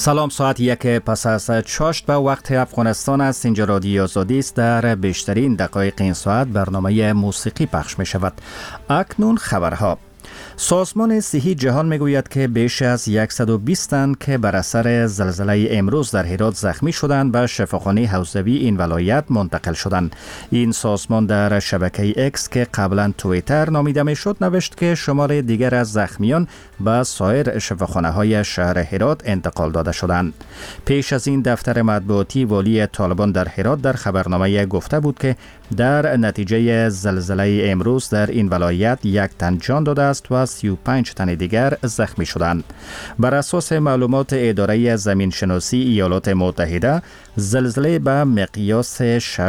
سلام، ساعت 1 پس از چاشت به وقت افغانستان است. اینجا رادیو آزادی است. در بیشترین دقایق این ساعت برنامه موسیقی پخش می شود. اکنون خبرها. سازمان صحی جهان میگوید که بیش از 120 تن که بر اثر زلزله امروز در هرات زخمی شدند به شفاخانه حوزوی این ولایت منتقل شدند. این سازمان در شبکه اکس که قبلا توییتر نامیده میشد نوشت که شمار دیگر از زخمیان به سایر شفاخانه های شهر هرات انتقال داده شدند. پیش از این دفتر مطبوعاتی والی طالبان در هرات در خبرنامه گفته بود که در نتیجه زلزله امروز در این ولایت 1 تن جان داده است و 35 تن دیگر زخمی شدند. بر اساس معلومات اداره زمین شناسی ایالات متحده، زلزله به مقیاس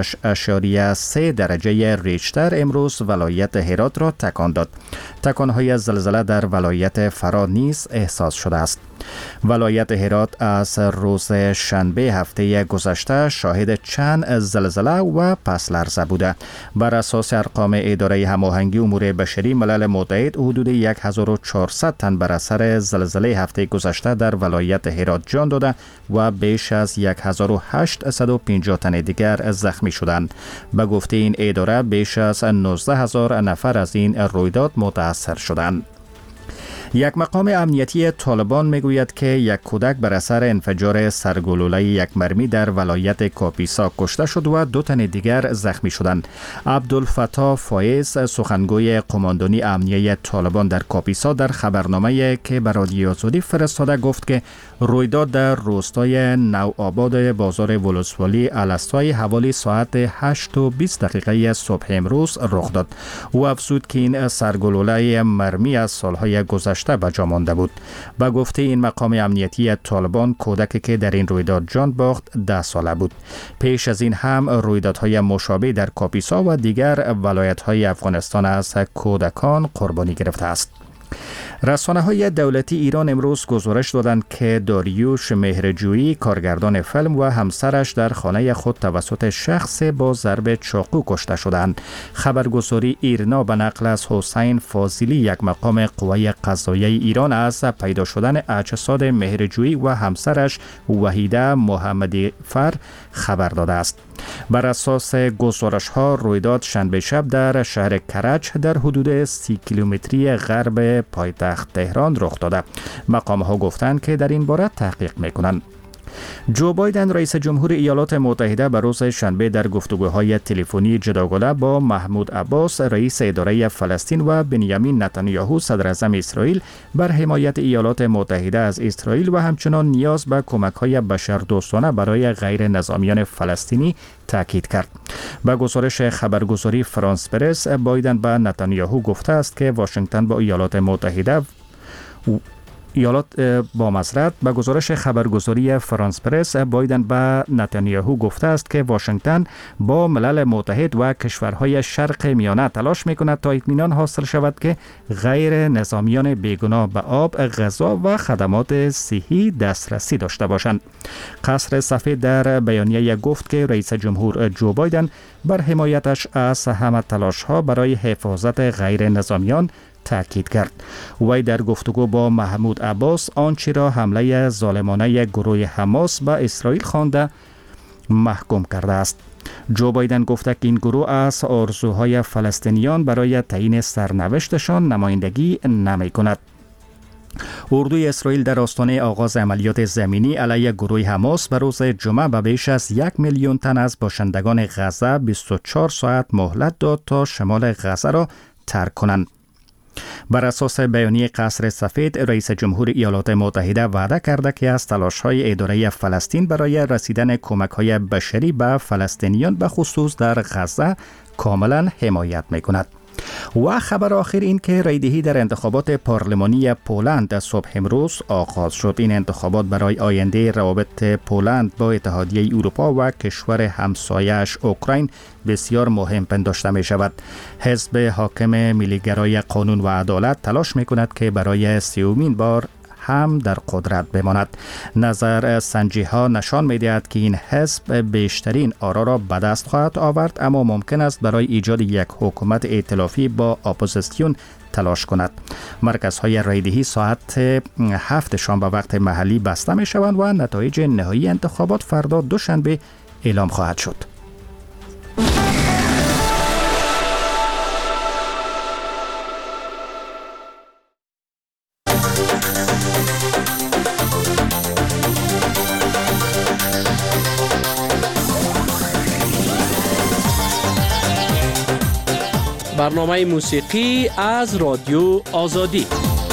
6.3 درجه ریچتر امروز ولایت هرات را تکان داد. تکانهای زلزله در ولایت فرا نیز احساس شده است. ولایت هرات از روز شنبه هفته گذشته شاهد چند زلزله و پس لرزه بوده. بر اساس ارقام اداره هماهنگی امور بشری ملل متحد، حدود 1400 تن بر اثر زلزله هفته گذشته در ولایت هرات جان داده و بیش از 1850 تن دیگر زخمی شدند. به گفته این اداره بیش از 19000 نفر از این رویداد متاثر شدند. یک مقام امنیتی طالبان میگوید که یک کودک بر اثر انفجار سرگلوله یک مرمی در ولایت کاپیسا کشته شد و 2 تن دیگر زخمی شدند. عبدالفتاح فایز، سخنگوی قماندانی امنیتی طالبان در کاپیسا، در خبرنامه‌ای که به رادیو آزادی فرستاده گفت که رویداد در روستای نوآباد بازار ولسوالی الستای حوالی ساعت 8:20 صبح امروز رخ داد. او افزود که این سرگلوله مرمی از سالهای گذشته به جا مانده بود. به گفته این مقام امنیتی طالبان، کودکی که در این رویداد جان باخت 10 ساله بود. پیش از این هم رویدادهای مشابه در کاپیسا و دیگر ولایت‌های افغانستان از کودکان قربانی گرفته است. رسانه‌های دولتی ایران امروز گزارش دادند که داریوش مهرجویی، کارگردان فیلم، و همسرش در خانه خود توسط شخص با ضرب چاقو کشته شدند. خبرگزاری ایرنا به نقل از حسین فاضلی، یک مقام قوه قضاییه ایران، از پیدا شدن اجساد مهرجویی و همسرش وحیده محمدی فر خبر داده است. بر اساس گزارش‌ها، رویداد شنبه شب در شهر کرج در حدود 30 کیلومتری غرب پایتخت تهران رخ داده. مقام‌ها گفتند که در این باره تحقیق می‌کنند. جو بایدن، رئیس جمهور ایالات متحده، به روز شنبه در گفتگوهای تلفنی جداگانه با محمود عباس، رئیس اداره فلسطین، و بنیامین نتانیاهو، صدر اعظم اسرائیل، بر حمایت ایالات متحده از اسرائیل و همچنان نیاز به کمک‌های بشردوستانه برای غیر نظامیان فلسطینی تاکید کرد. با گزارش خبرگزاری فرانس پرس، بایدن به نتانیاهو گفته است که واشنگتن با ایالات متحده به گزارش خبرگزاری فرانس پرس، بایدن به نتانیاهو گفته است که واشنگتن با ملل متحد و کشورهای شرق میانه تلاش میکند تا اطمینان حاصل شود که غیر نظامیان بیگناه به آب، غذا و خدمات صحی دسترسی داشته باشند. قصر سفید در بیانیه گفت که رئیس جمهور جو بایدن بر حمایتش از همه تلاش‌ها برای حفاظت غیر نظامیان تاکید کرد. وی در گفتگو با محمود عباس آنچه را حمله ظالمانه گروه حماس به اسرائیل خوانده محکوم کرده است. جو بایدن گفته که این گروه از آرزوهای فلسطینیان برای تعیین سرنوشتشان نمایندگی نمی کند. اردوی اسرائیل در آستانه آغاز عملیات زمینی علیه گروه حماس به روز جمعه به بیش از 1 میلیون تن از باشندگان غزه 24 ساعت مهلت داد تا شمال غزه را ترک کنند. بر اساس بیانیه قصر سفید، رئیس جمهور ایالات متحده وعده کرده که از تلاش‌های اداره فلسطین برای رسیدن کمک‌های بشری به فلسطینیان به خصوص در غزه کاملا حمایت می‌کند. و خبر آخر این که رایدهی در انتخابات پارلمانی پولند صبح امروز آغاز شد. این انتخابات برای آینده روابط پولند با اتحادیه اروپا و کشور همسایه‌اش اوکراین بسیار مهم پنداشته می شود. حزب حاکم ملیگرای قانون و عدالت تلاش می کند که برای 30مین بار هم در قدرت بماند. نظر سنجی ها نشان می دهد که این حزب بیشترین آرا را به دست خواهد آورد، اما ممکن است برای ایجاد یک حکومت ائتلافی با اپوزیسیون تلاش کند. مرکزهای رایدهی ساعت 7 شام به وقت محلی بسته می شوند و نتایج نهایی انتخابات فردا دوشنبه اعلام خواهد شد. برنامه موسیقی از رادیو آزادی.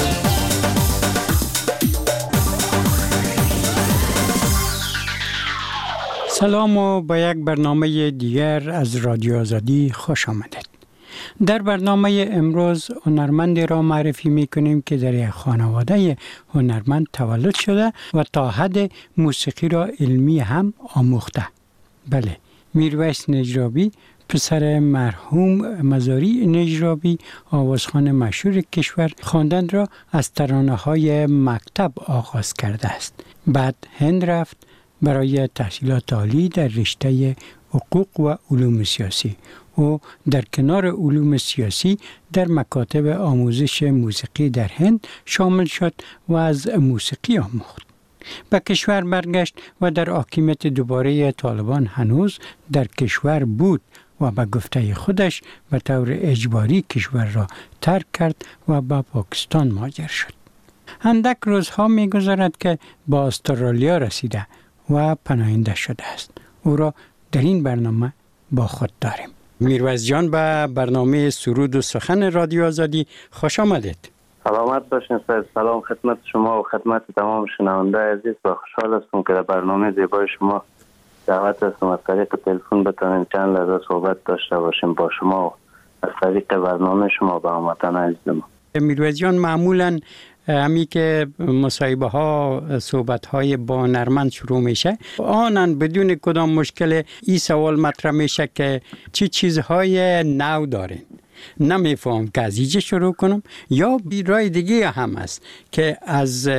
سلام و با یک برنامه دیگر از رادیو آزادی خوش آمدید. در برنامه امروز هنرمندی را معرفی می‌کنیم که در یک خانواده هنرمند تولد شده و تا حد موسیقی را علمی هم آموخته. بله، میرویس نجرابی، پسر مرحوم مزاری نجرابی، آوازخوان مشهور کشور، خواندن را از ترانه‌های مکتب آغاز کرده است. بعد هند رفت برای تحصیلات عالی در رشته حقوق و علوم سیاسی. او در کنار علوم سیاسی در مکاتب آموزش موسیقی در هند شامل شد و از موسیقی آموخت. به کشور برگشت و در حاکمیت دوباره طالبان هنوز در کشور بود و به گفته خودش به طور اجباری کشور را ترک کرد و به پاکستان مهاجر شد. اندک روزها می‌گذرد که با استرالیا رسیده و پناهنده شده است. او را در این برنامه با خود داریم. میرویس جان، به برنامه سرود و سخن رادیو آزادی خوش آمدید. سلامت باشین. سلام خدمت شما و خدمت تمام شنونده عزیز و خوشحال هستم که در برنامه زیبای شما دعوت هستم از طریق تلفن بتونیم چند لحظه صحبت داشته باشیم با شما و از طریق برنامه شما با هموطن عزیزم. میرویس جان، معمولاً همی که مصاحبه ها صحبت های با هنرمند شروع میشه، آنن بدون کدام مشکل این سوال مطرح میشه که چی چیزهای نو دارین. نمیفهم که از اینجا شروع کنم یا رای دیگه هم هست که از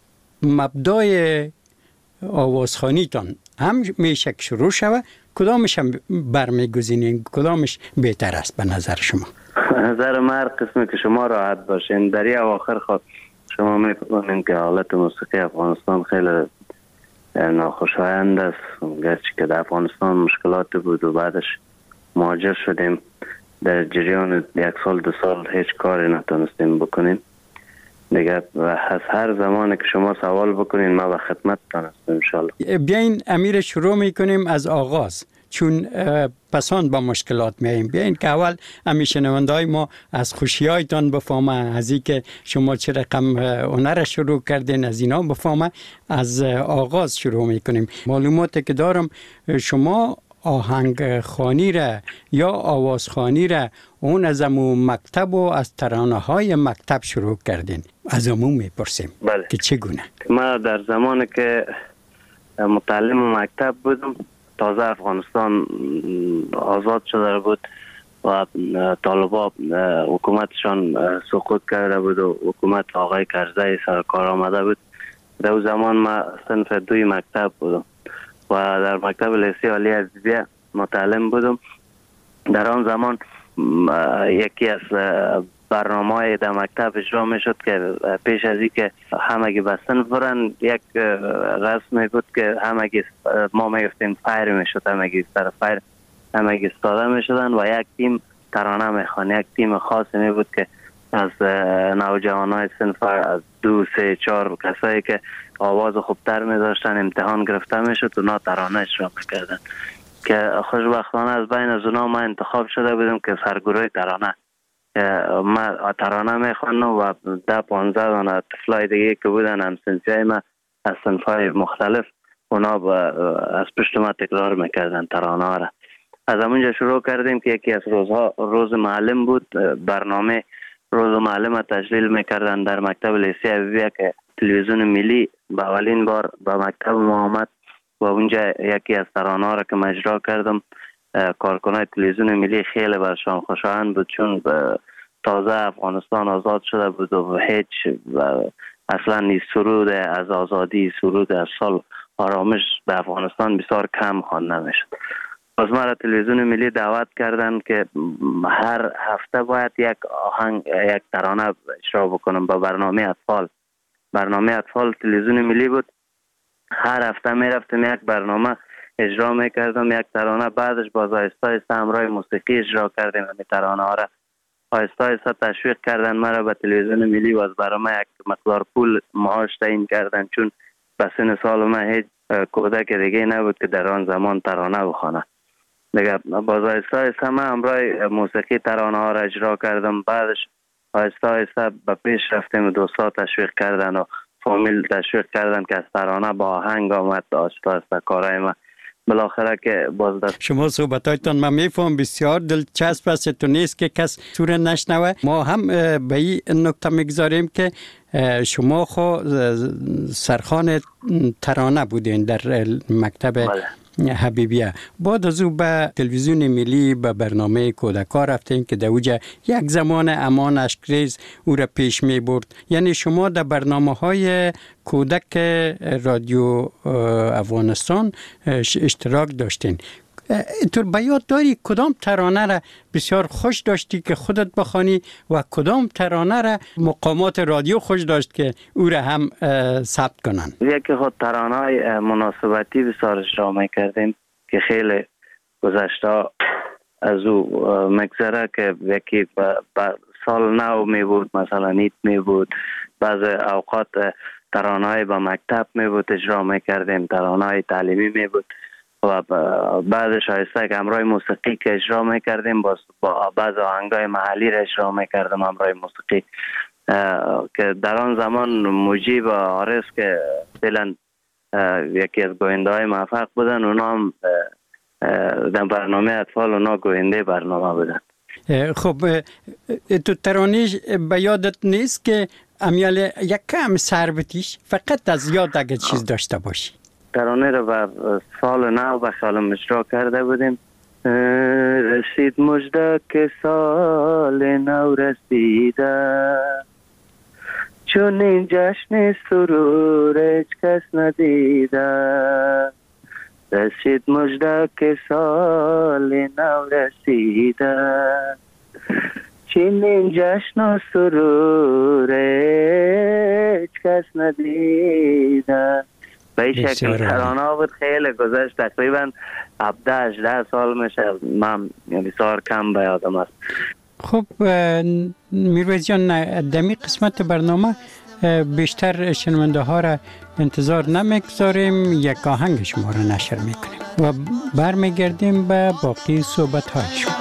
مبدای آوازخوانیتان هم میشه که شروع شود. کدامش هم برمیگزینین؟ کدامش بهتر است به نظر شما؟ نظر من هر قسمی که شما راحت باشین. در یه آخر خود شما می‌فهمین که حالت موسیقی افغانستان خیلی ناخوشایند است، گرچه که در افغانستان مشکلات بود و بعدش مهاجر شدیم. در جریان 1 سال 2 سال هیچ کاری نتونستیم بکنیم دیگه. و از هر زمانی که شما سوال بکنین ما به خدمتتان هستم انشالله. بیاین امیر شروع میکنیم از آغاز، چون پسان با مشکلات میاییم. بیاین که اول همیشه شنونده‌های ما از خوشی‌هایتان بفهمه، از اینکه شما چه رقم هنر شروع کردین از اینا بفهمه. از آغاز شروع میکنیم. معلوماتی که دارم شما آهنگ خوانی را یا آواز خوانی را اون از امون مکتب و از ترانه های مکتب شروع کردین. از امون میپرسیم بله. که چگونه؟ ما در زمانی که متعلم مکتب بودم، تازه افغانستان آزاد شده بود و طالبا حکومتشان سقوط کرده بود و حکومت آقای کرزی سرکار آمده بود. در اون زمان ما صنف 2 مکتب بودم و در مکتب لیسه عالی عزیزیه متعلم بودم. در آن زمان یکی از برنامه‌های در مکتب اجرا میشد که پیش از این که همگی به صنف برن، یک رسمی بود که همگی ما میگفتیم فایر میشد، همگی سر فایر همگی استاده میشدن و یک تیم ترانه میخوان. یک تیم خاصی می بود که از نوجوانای صنف از 2 3 4 کسایی که آواز خوبتر می داشتن امتحان گرفته می شد و اونا ترانه اجرا میکردن که خوشبختانه از بین از اونا ما انتخاب شده بودم که سرگروه ترانه ما ترانه میخوانم و 10-15 دانه طفلای دیگه که بودن همسنفیای ما از صنفای مختلف اونا از پشت ما تکرار میکردن ترانه ها را. از همونجا شروع کردیم که یکی از روزها روز معلم بود. برنامه روز معلم تشکیل میکردن در مکتب لیسه عبیبیه که تلویزیون ملی به اولین بار به مکتب ما آمد و اونجا یکی از ترانه ها را که اجرا کردم کارکنای تلویزیون ملی خیلی برشان خوشایند بود، چون تازه افغانستان آزاد شده بود و هیچ اصلا این سرود از آزادی، سرود از صلح، آرامش به افغانستان بسیار کم خوانده میشد. باز ما را تلویزیون ملی دعوت کردن که هر هفته باید یک آهنگ، یک ترانه اجرا بکنم با برنامه اطفال. برنامه اطفال تلویزیون ملی بود. هر هفته میرفتم یک برنامه اجرا میکردم، یک ترانه. بعدش باز آهسته آهسته همراه موسیقی اجرا کردیم. همین ترانه ها را آهسته آهسته تشویق کردن مرا به تلویزیون ملی. باز برای من یک مقدار پول معاش تعیین کردن، چون به سن سال من هیچ کودک دیگه نبود که در آن زمان ترانه بخوانه. دیگه باز آهسته آهسته من همراه موسیقی ترانه ها را اجرا کردم. بعدش آهسته آهسته به پیش رفتیم و دوستا تشویق کردن و فامیل تشویق کردن که از ترانه با آهنگ آمد. آهسته آهسته کارهای من بالاخره که باز دست. شما صحبتایتان من میفهم بسیار دلچسب است، تو نیست که کس سوره نشنوه. ما هم به این نکته میگذاریم که شما خو سرخوان ترانه بودین در مکتب حبیبیه. بعد از او به تلویزیون ملی به برنامه کودکا رفتین که در اوجه یک زمان امان اشکریز او را پیش می برد. یعنی شما در برنامه های کودک رادیو افغانستان اشتراک داشتین. تو به یاد داری کدام ترانه را بسیار خوش داشتی که خودت بخوانی و کدام ترانه را مقامات رادیو خوش داشت که او را هم ثبت کنن؟ یکی خود ترانه های مناسبتی بسیار اجرا میکردیم که خیلی گذشته از او مگذره، که یکی سال نو می بود، مثلا عید می بود. بعض اوقات ترانه های با مکتب می بود اجرا میکردیم، ترانه های تعلیمی می بود. و بعدش آهسته که همراه موسیقی که اجرا میکردیم با بعض آهنگای محلی را اجرا میکردم همراه موسیقی، که در آن زمان مجیب و عارض که فعلا یکی از گوینده های موفق بودن، اونا هم در برنامه اطفال اونا گوینده برنامه بودن. خب تو ترانه به یادت نیست که امیال یک کم سر بتیش فقط از یاد اگه چیز داشته باشی؟ ترانه رو بر سال نو به خیالم اجرا کرده بودیم. رسید مژده که سال نو رسیده، چون این جشن سرور هیچ کس ندیده. رسید مژده که سال نو رسیده، چون این جشن و سرور هیچ کس ندیده. به این شکل ترانه بود. خیلی گذشت، تقریبا 17-18 سال میشه، من بسیار کم به یادم است. خب میرویز جان، دمی قسمت برنامه بیشتر شنونده ها را انتظار نمیگذاریم، یک آهنگ شما را نشر میکنیم و برمیگردیم به باقی صحبت های شما.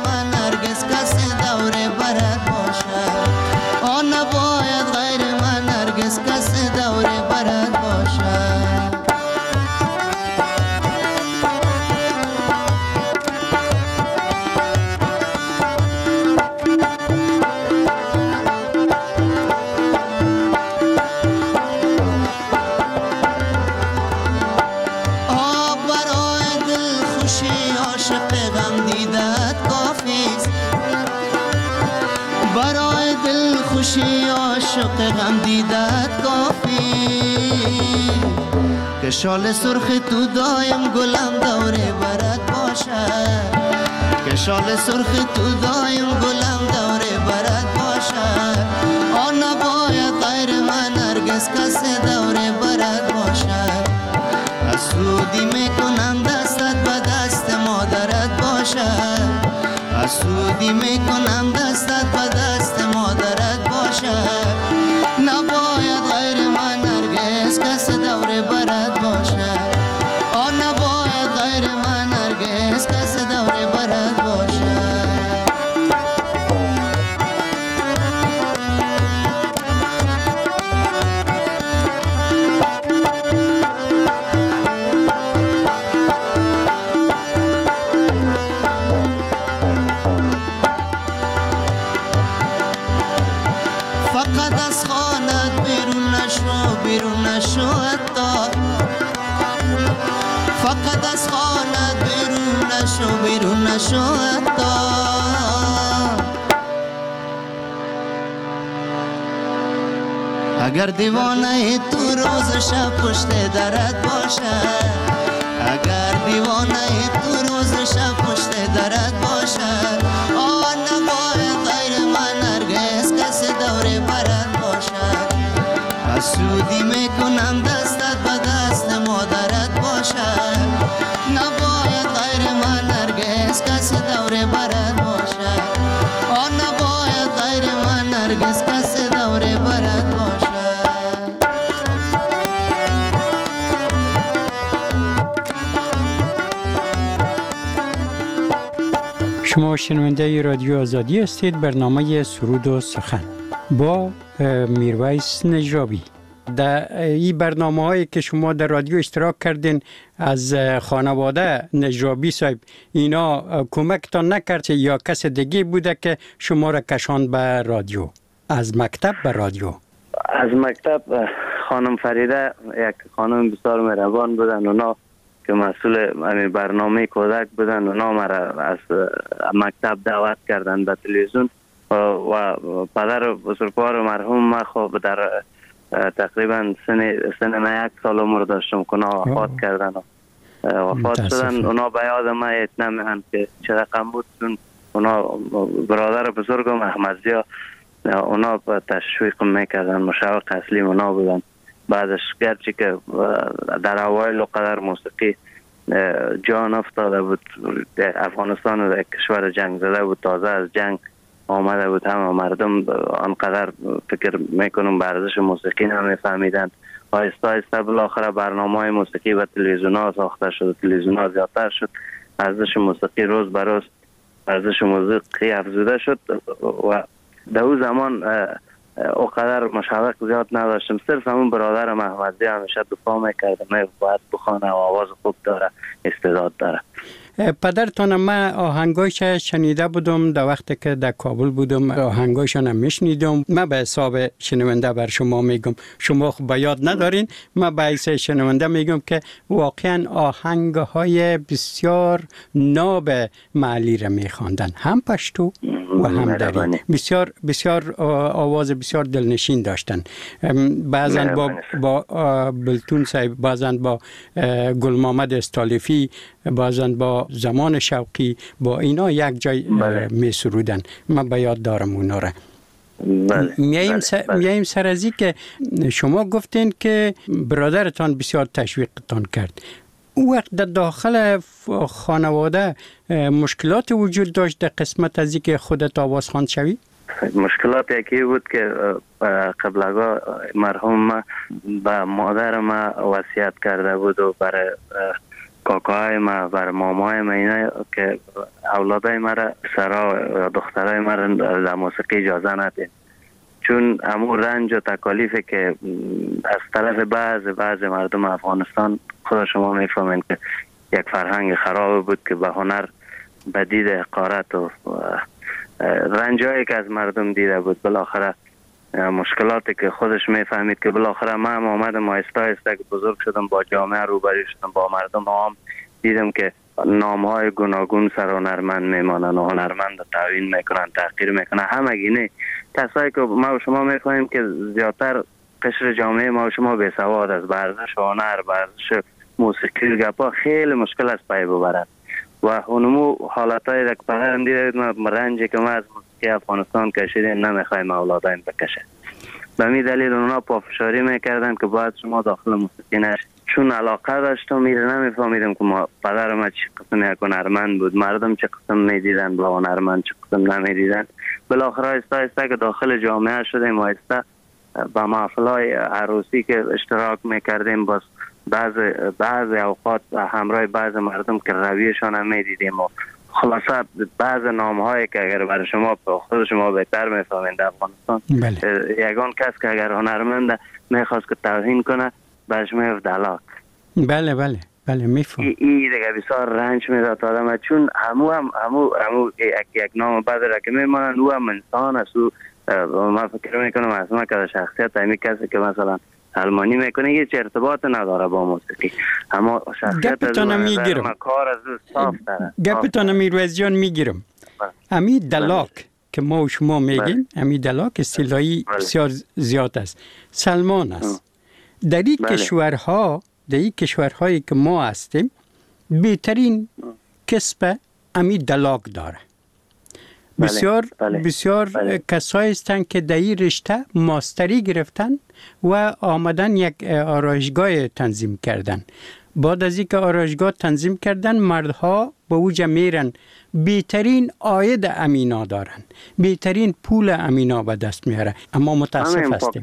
غم دیدت کافی که شال سرخ تو دایم گلم دوره برات باشه، که شال سرخ تو دایم گلم دوره برات باشه. آن نباید غیر من هرگز کس دوره برات باشه. حسودی میکنم دستت به دست مادرت باشه، حسودی میکنم دستت به دست مادرت باشه. نباید غیر من هرگز کس دوره برات باشه. آن نباید غیر من هرگز کس دوره برات باشه. فقط از خانت بیرون نشو، بیرون نشو حتی. فقط از خانت بیرون نشو، بیرون نشو حتی. اگر دیوانه تو روز شب پشت درت باشد، اگر دیوانه تو روز شب پشت درت باشد، آن نباید غیر من هرگز کسی دور برت باشد. حسودی میکنم دستت به دست مادرت باشد، نباید غیر من هرگز کسی دور برت باشد، آن نباید غیر من هرگز کسی دور برت باشد. شما شنونده رادیو آزادی هستید. برنامه سرود و سخن با میرویس نجابی. در این برنامه هایی که شما در رادیو اشتراک کردین از خانواده نجابی صاحب، اینا کمکتان نکرد یا کس دیگه بوده که شما را کشاند به رادیو؟ از مکتب به رادیو؟ از مکتب خانم فریده، یک خانم بسیار مهربان بودن، اونا که مسئول برنامه کودک بودن، اونا مرا از مکتب دعوت کردن به تلویزیون و پدر بزرگوار مرحوم ما خب در تقریبا سن 1 سال عمر داشتم که اونا وفات کردن و وفات شدن. اونا به یاد ما اتنا میهن که چه رقم بود، چون اونا برادر بزرگم احمدزیا اونا تشویق میکردن، مشوق اصلی اونا بودن. بعدش گرچه که در اوایل قدر موسیقی جان افتاده بود، افغانستان در کشور جنگ زده بود، تازه از جنگ آمده بود، همه مردم آنقدر فکر میکنم به ارزش موسیقی نمیفهمیدند. آهسته آهسته بالاخره برنامه‌های موسیقی و تلویزیون ها ساخته شد، تلویزیون ها زیادتر شد، ارزش موسیقی روز به روز ارزش موسیقی افزوده شد و در اون زمان اوقدر مشوق زیاد نداشتم. صرف همون برادرم احمدزی همیشه دفاع میکرده، باید بخونه و آواز خوب داره، استعداد داره. پدرتان ما آهنگایش شنیده بودم در وقتی که در کابل بودم، آهنگایشان میشنیدم. من به حساب شنونده بر شما میگم، شما خب به یاد ندارین، من به حساب شنونده میگم که واقعا آهنگهای بسیار ناب معلی را میخواندن، هم پشتو و هم دری، بسیار بسیار آواز بسیار دلنشین داشتن. بعضن با بلتون صاحب، بعضن با گل محمد استالفی، بعضن با زمان شوقی، با اینا یک جای می سرودن. من به یاد دارم اونا را. میاییم سر از این که شما گفتین که برادرتان بسیار تشویقتان کرد. او وقت در داخل خانواده مشکلات وجود داشت در قسمت از این که خودت آواز خواند شوی؟ مشکلات یکی بود که قبلگاه مرحوم به مادر ما وصیت کرده بود و برای کاکاهای ما، برای مامای ما، اینا که اولادای ما را، سرا و دخترای ما را در موسیقی اجازه ندید، چون امور رنج و تکالیفی که از طرف بعض مردم افغانستان، خود شما میفهمین که یک فرهنگ خراب بود که به هنر به دید حقارت و رنجایی که از مردم دیده بود، بالاخره مشکلاتی که خودش میفهمید که بالاخره من آمدم آهسته آهسته که بزرگ شدم، با جامعه روبرو شدم، با مردم عام دیدم که نامهای گوناگون سر هنرمند میمانن و هنرمند تعیین میکنن، تحقیر میکنن. همگینه کسایی که ما و شما میفهمیم که زیادتر قشر جامعه ما و شما بی‌سواد از ورزش هنر، ورزش موسیقی گپا خیلی مشکل است پای ببرد و اونمو حالتای که پدرم دیده ما رنجی که ما از موسیقی افغانستان کشیدیم نمیخوایم اولادایم بکشه. به می دلیل اونا پافشاری میکردن که باید شما داخل موسیقی نشید. چون علاقه داشتم میره نمیفهمیدم که ما پدر ما چه قسم یک هنرمند بود، مردم چه قسم میدیدن با هنرمند، چه قسم نمیدیدن. بالاخره آهسته آهسته که داخل جامعه شدیم، آهسته با محفل‌های عروسی که اشتراک میکردیم، باز بعض اوقات همراه بعض مردم که رویشان هم میدیدیم و خلاصه بعض نامهایی که اگر برای شما خود شما بهتر میفهمین در افغانستان، یگان کس که اگر هنرمند میخواست که توهین کنه برش میفت دلاک. بله میفهم. این دیگه بسیار رنج میداد آدم، چون همو یک نام بعد را که میمانند او هم انسان است. من فکر میکنم اصلا که شخصیت همی کسی که مثلا المانی میکنه هیچ ارتباط نداره با موسیقی، اما شخصیت کار از صاف داره. گپتان میرویس جان میگیرم. امی دلاک که ما و شما میگیم امی دلاک اصطلاحی بسیار زیاد است. سلمان است. در این کشورها، در این کشورهایی که ما هستیم بهترین کسب امی دلاک داره. بسیار کسایی هستند که در این رشته ماستری گرفتن و آمدن یک آرایشگاه تنظیم کردن. بعد از اینکه آرایشگاه تنظیم کردن مردها به اوجه میرن، بهترین عاید امینا دارن، بهترین پول امینا به دست میاره. اما متاسف هستیم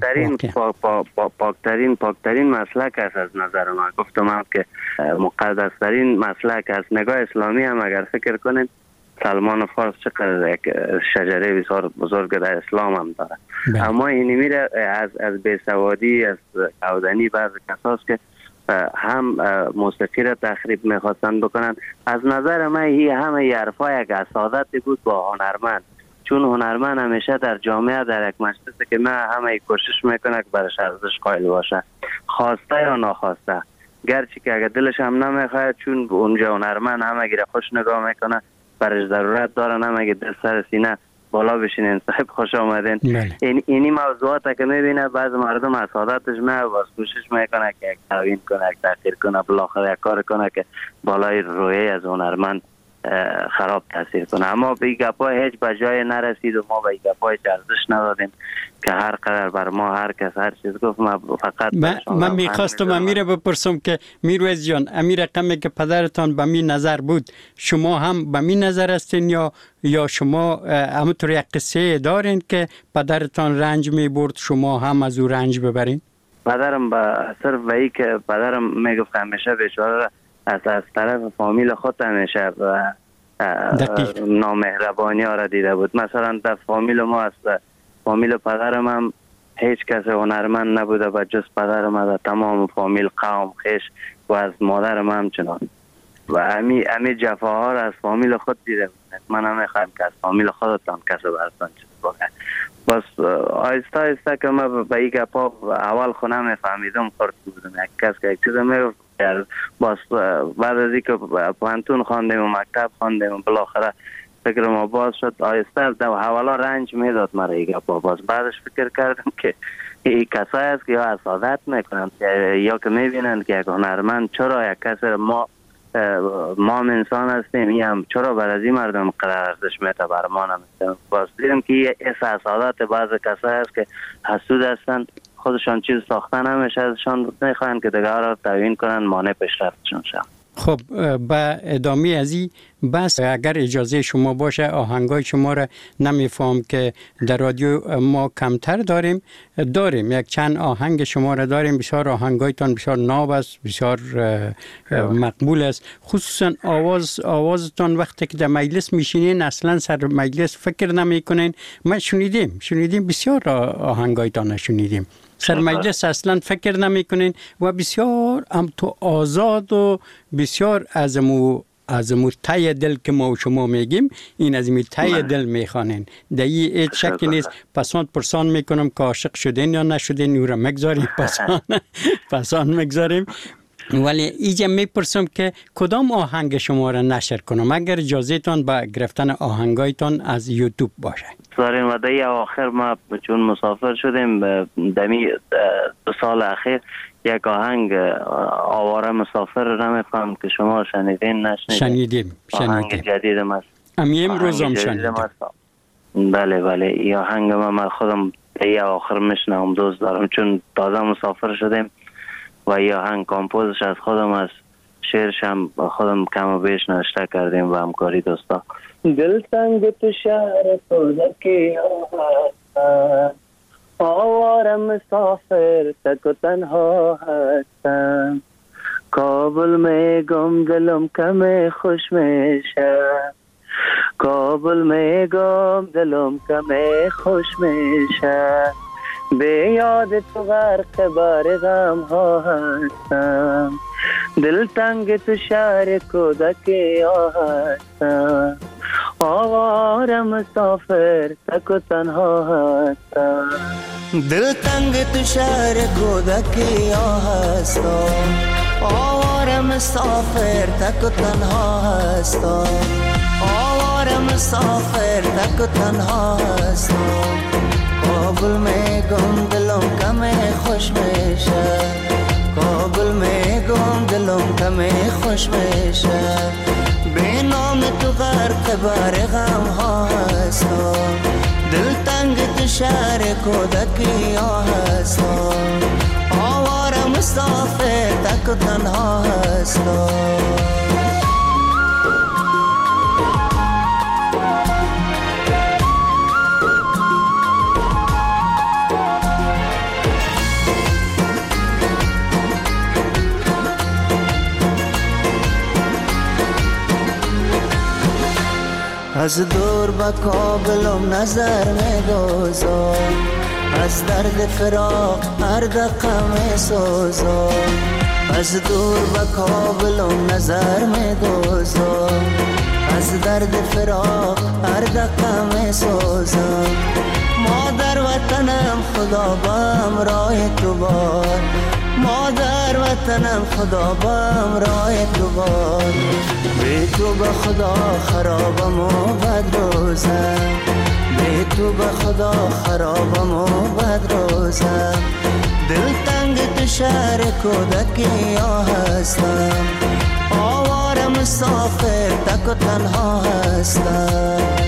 پاکترین مسلک است از نظر من. گفتم هم که مقدسترین مسلک از نگاه اسلامی هم اگر فکر کنید سلمان فارس چقدر یک شجره بسیار بزرگ در اسلام هم داره. اما این میره از بیسوادی، از کودنی بعض کساست که هم موسیقی را تخریب میخواستن بکنن. از نظر من همه حرفا یک اسادتی بود با هنرمند، چون هنرمند همیشه در جامعه در یک مجلس که من همه کوشش میکنه که برش ارزش قائل باشه، خواسته یا ناخواسته، گرچه که اگر دلش هم نمیخواد، چون اونجا هنرمند همه گیره خوش نگاه میکنه، برش ضرورت دارن همه دل سر سینه بالا بشینین صاحب خوش آمدین. اینی موضوعات که میبینه بعض مردم از عادتش باز کوشش میکنه که یک تعوین کنه، یک تاخیر کنه، بالاخره یک کار کنه که بالای روحیه از هنرمند خراب تاثیر کنه. اما به این گپای هیچ به جای نرسید و ما به این گپای ارزش ندادیم که هر قدر بر ما هر کس هر چیز گفت. ما فقط من میخواستم امیره بپرسم که میرویز جان، امیر رقمی که پدرتان به می نظر بود شما هم به می نظر هستین یا شما همونطور یک قصه دارین که پدرتان رنج میبرد شما هم از او رنج ببرین؟ پدرم صرف به ای که پدرم میگفت همیشه بیچاره از طرف فامیل خود همیشه نامهربانی ها را دیده بود. مثلا در فامیل ما از فامیل پدرم هم هیچ کس هنرمند نبوده و جز پدرم از تمام فامیل قوم خیش و از مادرم هم چنان. و امی جفاها را از فامیل خود دیده بود. من هم میخوایم که از فامیل خودتان کس برستان چیز بکنه. بس آیسته آیسته که ما به این گپا اول خونه میفهمیدم خورد بودم. یک کس که یک چیز میگفت باز بعد از اینکه پانتون خواندیم و مکتب خواندیم و بالاخره فکر ما باز شد، آیسته در حوالا رنج میداد مرا این گپا. باز بعدش فکر کردم که این کسایی است که یا اسادت میکنن یا که میبینن که یک هنرمند چرا یک کس ما انسان هستیم این هم چرا بر از این مردم قرار ارزش میده بر ما نمیده. باز دیدم که این اسادت بعض کسایی است که حسود هستن، خودشان چیز ساختن همیشه ازشان میخواین که دیگر را توهین کنن، مانع پیشرفتشون شد. خب با ادامه از این بس اگر اجازه شما باشه آهنگای شما را نمیفهم که در رادیو ما کمتر داریم یک چند آهنگ شما را داریم. بسیار آهنگایتان بسیار ناب است، بسیار مقبول است، خصوصا آوازتان وقتی که در مجلس میشینین اصلا سر مجلس فکر نمی کنین. ما شنیدیم بسیار آهنگایتان شنیدیم، سر مجلس اصلا فکر نمی کنین و بسیار هم تو آزاد و بسیار از مو تای دل که ما و شما میگیم این از مو تای دل میخوانین. در این هیچ شکی نیست. پسان میکنم که عاشق شدین یا نشدین او را مگذاریم پسان مگذاریم. ولی اینجا میپرسم که کدام آهنگ شما را نشر کنم اگر اجازه تان با گرفتن آهنگایتان از یوتیوب باشه. داریم و در آخر ما چون مسافر شدیم دمی 2 سال اخیر یک آهنگ آواره مسافر را نمیفهم که شما شنیدین نشنیدین؟ شنیدیم. آهنگ جدید ما امروز هم شنیدیم. بله این آهنگ ما خودم در آخر میشنم، دوست دارم چون تازه مسافر شدیم و این آهنگ کامپوزش از خودم است، شعرش هم خودم کم و بیش نوشته کردیم و همکاری دوستا. دل تنگ تو شهر سوزکی آواره مسافر تک و تنها هستم، کابل میگم دلم کم خوش میشه، کابل میگم دلم کم خوش میشه، به یاد تو غرق بار غم ها هستم، دل تنگ تو شهر کودکی ها هستم، آواره مسافر تک و تنها هستم، دل تنگ تو شهر کودکی ها هستم، آواره مسافر تک و تنها هستم، آواره مسافر تک و تنها هستم کابل میگم دلم کم خوش میشه کابل میگم دلم کم خوش میشه به نام تو غرق بر غم ها هستم دل تنگ تو شهر کودکی ها هستم آواره مسافر تک و تنها هستم از دور با کابلم نظر می دوزم از درد فراق هر دقیقه می سوزم از دور با کابلم نظر می دوزم از درد فراق هر دقیقه می سوزم مادر وطنم خدا با امرای تو باد مادر وطنم خدا با امرای تو باد بی تو به خدا خرابم و بد روزم بی تو به خدا خرابم و بد روزم دل تنگ تو شهر کودکی ها هستم آواره مسافر تک و تنها هستم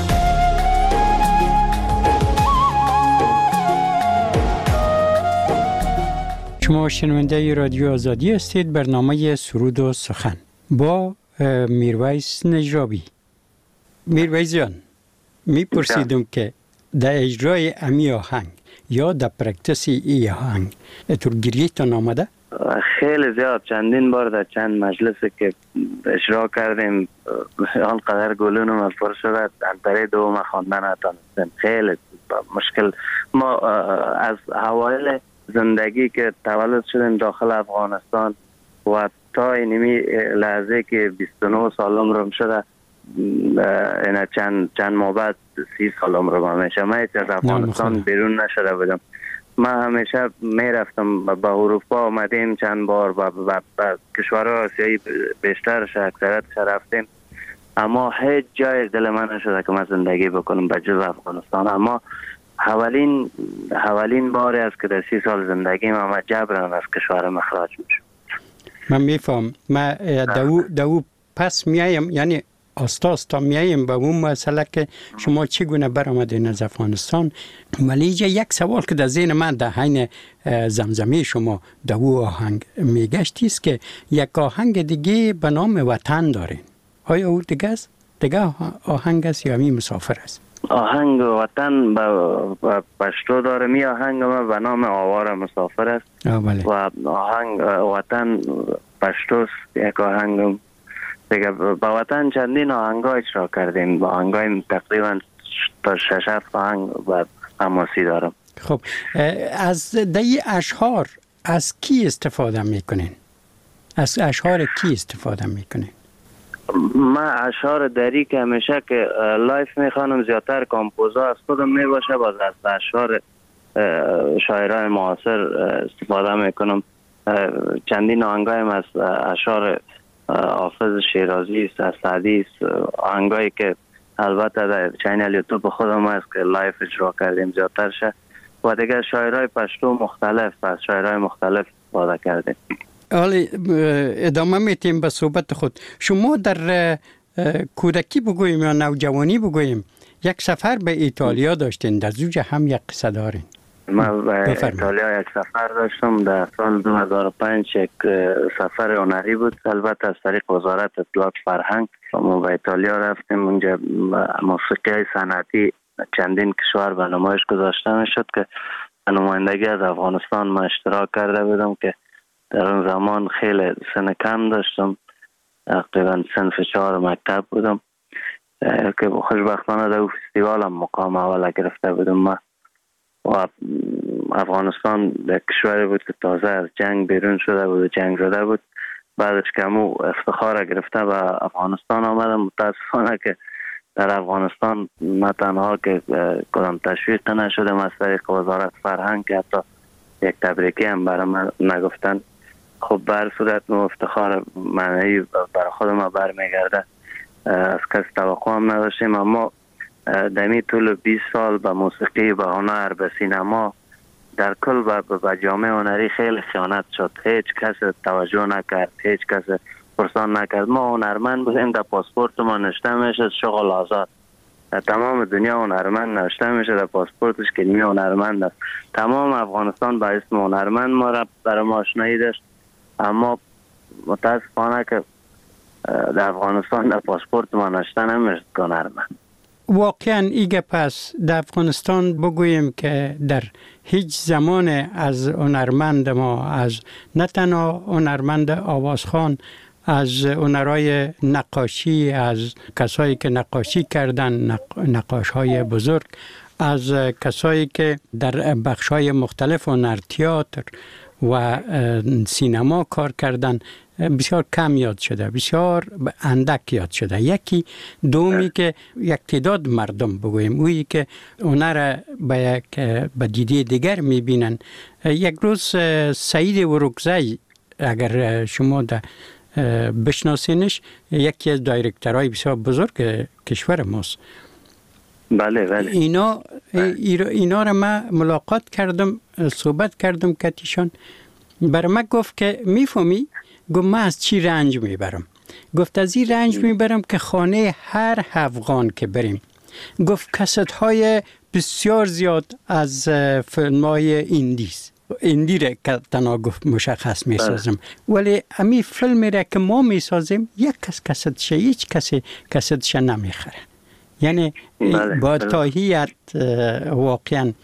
شما شنونده رادیو آزادی هستید. برنامه سرود و سخن با میرویس نجرابی. میرویس جان، میپرسیدم که در اجرای امی آهنگ یا در پرکتسی ای آهنگ تو گریهتان آمده؟ خیلی زیاد، چندین بار در چند مجلسی که اجرا کردیم آنقدر گلونم پر شده انتره دوم خواندن نتانستیم. خیلی مشکل. ما از اوایل زندگی که تولد شدیم داخل افغانستان و تا اینمی لحظه که 29 سالم رو شده اینا چند ماه بعد 30 سالم رو همیشه من از افغانستان بیرون نشده بودم. من همیشه میرفتم به اروپا آمدیم چند بار و کشورهای آسیایی بیشترش اکثرتش رفتیم اما هیچ جای دل من نشده که من زندگی بکنم به جز افغانستان. اما اولین باری است که در 30 سال زندگیم اما جبران از کشورم اخراج میشم. من میفهم. من دو پس میایم، یعنی آستا میایم به اون مسئله که شما چگونه برآمدین از افغانستان. ولی یک سوال که در ذهن من در حین زمزمه شما دو آهنگ میگشتی است که یک آهنگ دیگه به نام وطن دارین. آیا او دیگه آهنگ است یا می مسافر است؟ آهنگ وطن به پشتو داره. می آهنگ ما به نام آواره مسافر است و آهنگ وطن پشتوست. یک آهنگ دیگه با وطن چندین آهنگ اجرا کردیم. با آهنگ تقریبا تا 6-7 آهنگ و حماسی دارم. خب از دی اشعار از کی استفاده میکنین؟ از اشعار کی استفاده میکنین؟ من اشعار دری که همیشه که لایف میخوانم زیادتر کامپوزا از خودم میباشه باز از اشعار شاعرای معاصر استفاده میکنم. چندین آهنگایم از اشعار حافظ شیرازی است، از سعدی است، آهنگایی که البته در چینل یوتیوب خودم هست که لایف اجرا کردیم زیادترشه و دیگه شاعرای پشتو مختلف از شاعرای مختلف استفاده کردیم. حالا ادامه میتیم به صحبت خود. شما در کودکی بگوییم یا نوجوانی بگوییم یک سفر به ایتالیا داشتین، در زوج هم یک قصه دارین. من به ایتالیا یک سفر داشتم در سال 2005. یک سفر هنری بود البته از طریق وزارت اطلاعات فرهنگ. ما به ایتالیا رفتیم. اونجا موسیقی صنعتی چندین کشور به نمایش گذاشته میشد که نمایندگی از افغانستان ما اشتراک کرده بودم که در اون زمان خیلی سن کم داشتم، تقریبا صنف 4 مکتب بودم که خوشبختانه در فستیوال هم مقام اول گرفته بودم. ما و افغانستان در کشوری بود که تازه از جنگ بیرون شده بود و جنگ زده بود. بعدش که همو افتخار گرفته به افغانستان آمدم. متاسفانه که در افغانستان نه تنها که کدام تشویق نشدم از طریق وزارت فرهنگ که حتی یک تبریکی هم برای من نگفتن. خب بر صورت افتخار معنی برای خودم برمیگرده از کس توقع هم نداشتیم. اما در طول 20 سال به موسیقی، به هنر، به سینما، در کل به جامعه هنری خیلی خیانت شد. هیچ کس توجه نکرد، هیچ کس پرسان نکرد. ما هنرمند بودیم، در پاسپورت ما نوشته میشه شغل آزاد. در تمام دنیا هنرمند نوشته میشه در پاسپورتش که نیمه هنرمند است. تمام افغانستان با اسم هنرمند ما را برای ما آشنایی داشت. اما متاسفانه که در افغانستان در پاسپورت ما نوشته نمیشه هنرمند. واقعا ایگه پس در افغانستان بگوییم که در هیچ زمان از هنرمند ما، از نه تنها هنرمند آوازخوان، از هنرهای نقاشی، از کسایی که نقاشی کردن، نقاشهای بزرگ، از کسایی که در بخشهای مختلف هنر، تئاتر و سینما کار کردن، بسیار کم یاد شده، بسیار اندک یاد شده. یکی دومی که یک تعداد مردم بگویم اویی که هنر به دیده دیگر میبینن. یک روز سعید ورکزی، اگر شما بشناسینش، یکی از دایرکترهای بسیار بزرگ کشور ماست. بله. اینا را من ملاقات کردم، صحبت کردم کتیشان. برای من گفت که میفهمی؟ گفت من از چی رنج میبرم؟ گفت از این رنج میبرم که خانه هر افغان که بریم، گفت کست های بسیار زیاد از فیلم های ایندی را که تنها گفت مشخص میسازم، ولی امی فیلمی را که ما میسازیم یک کستشه، هیچ کسی کستشه نمیخره. یعنی با تاهیت واقعا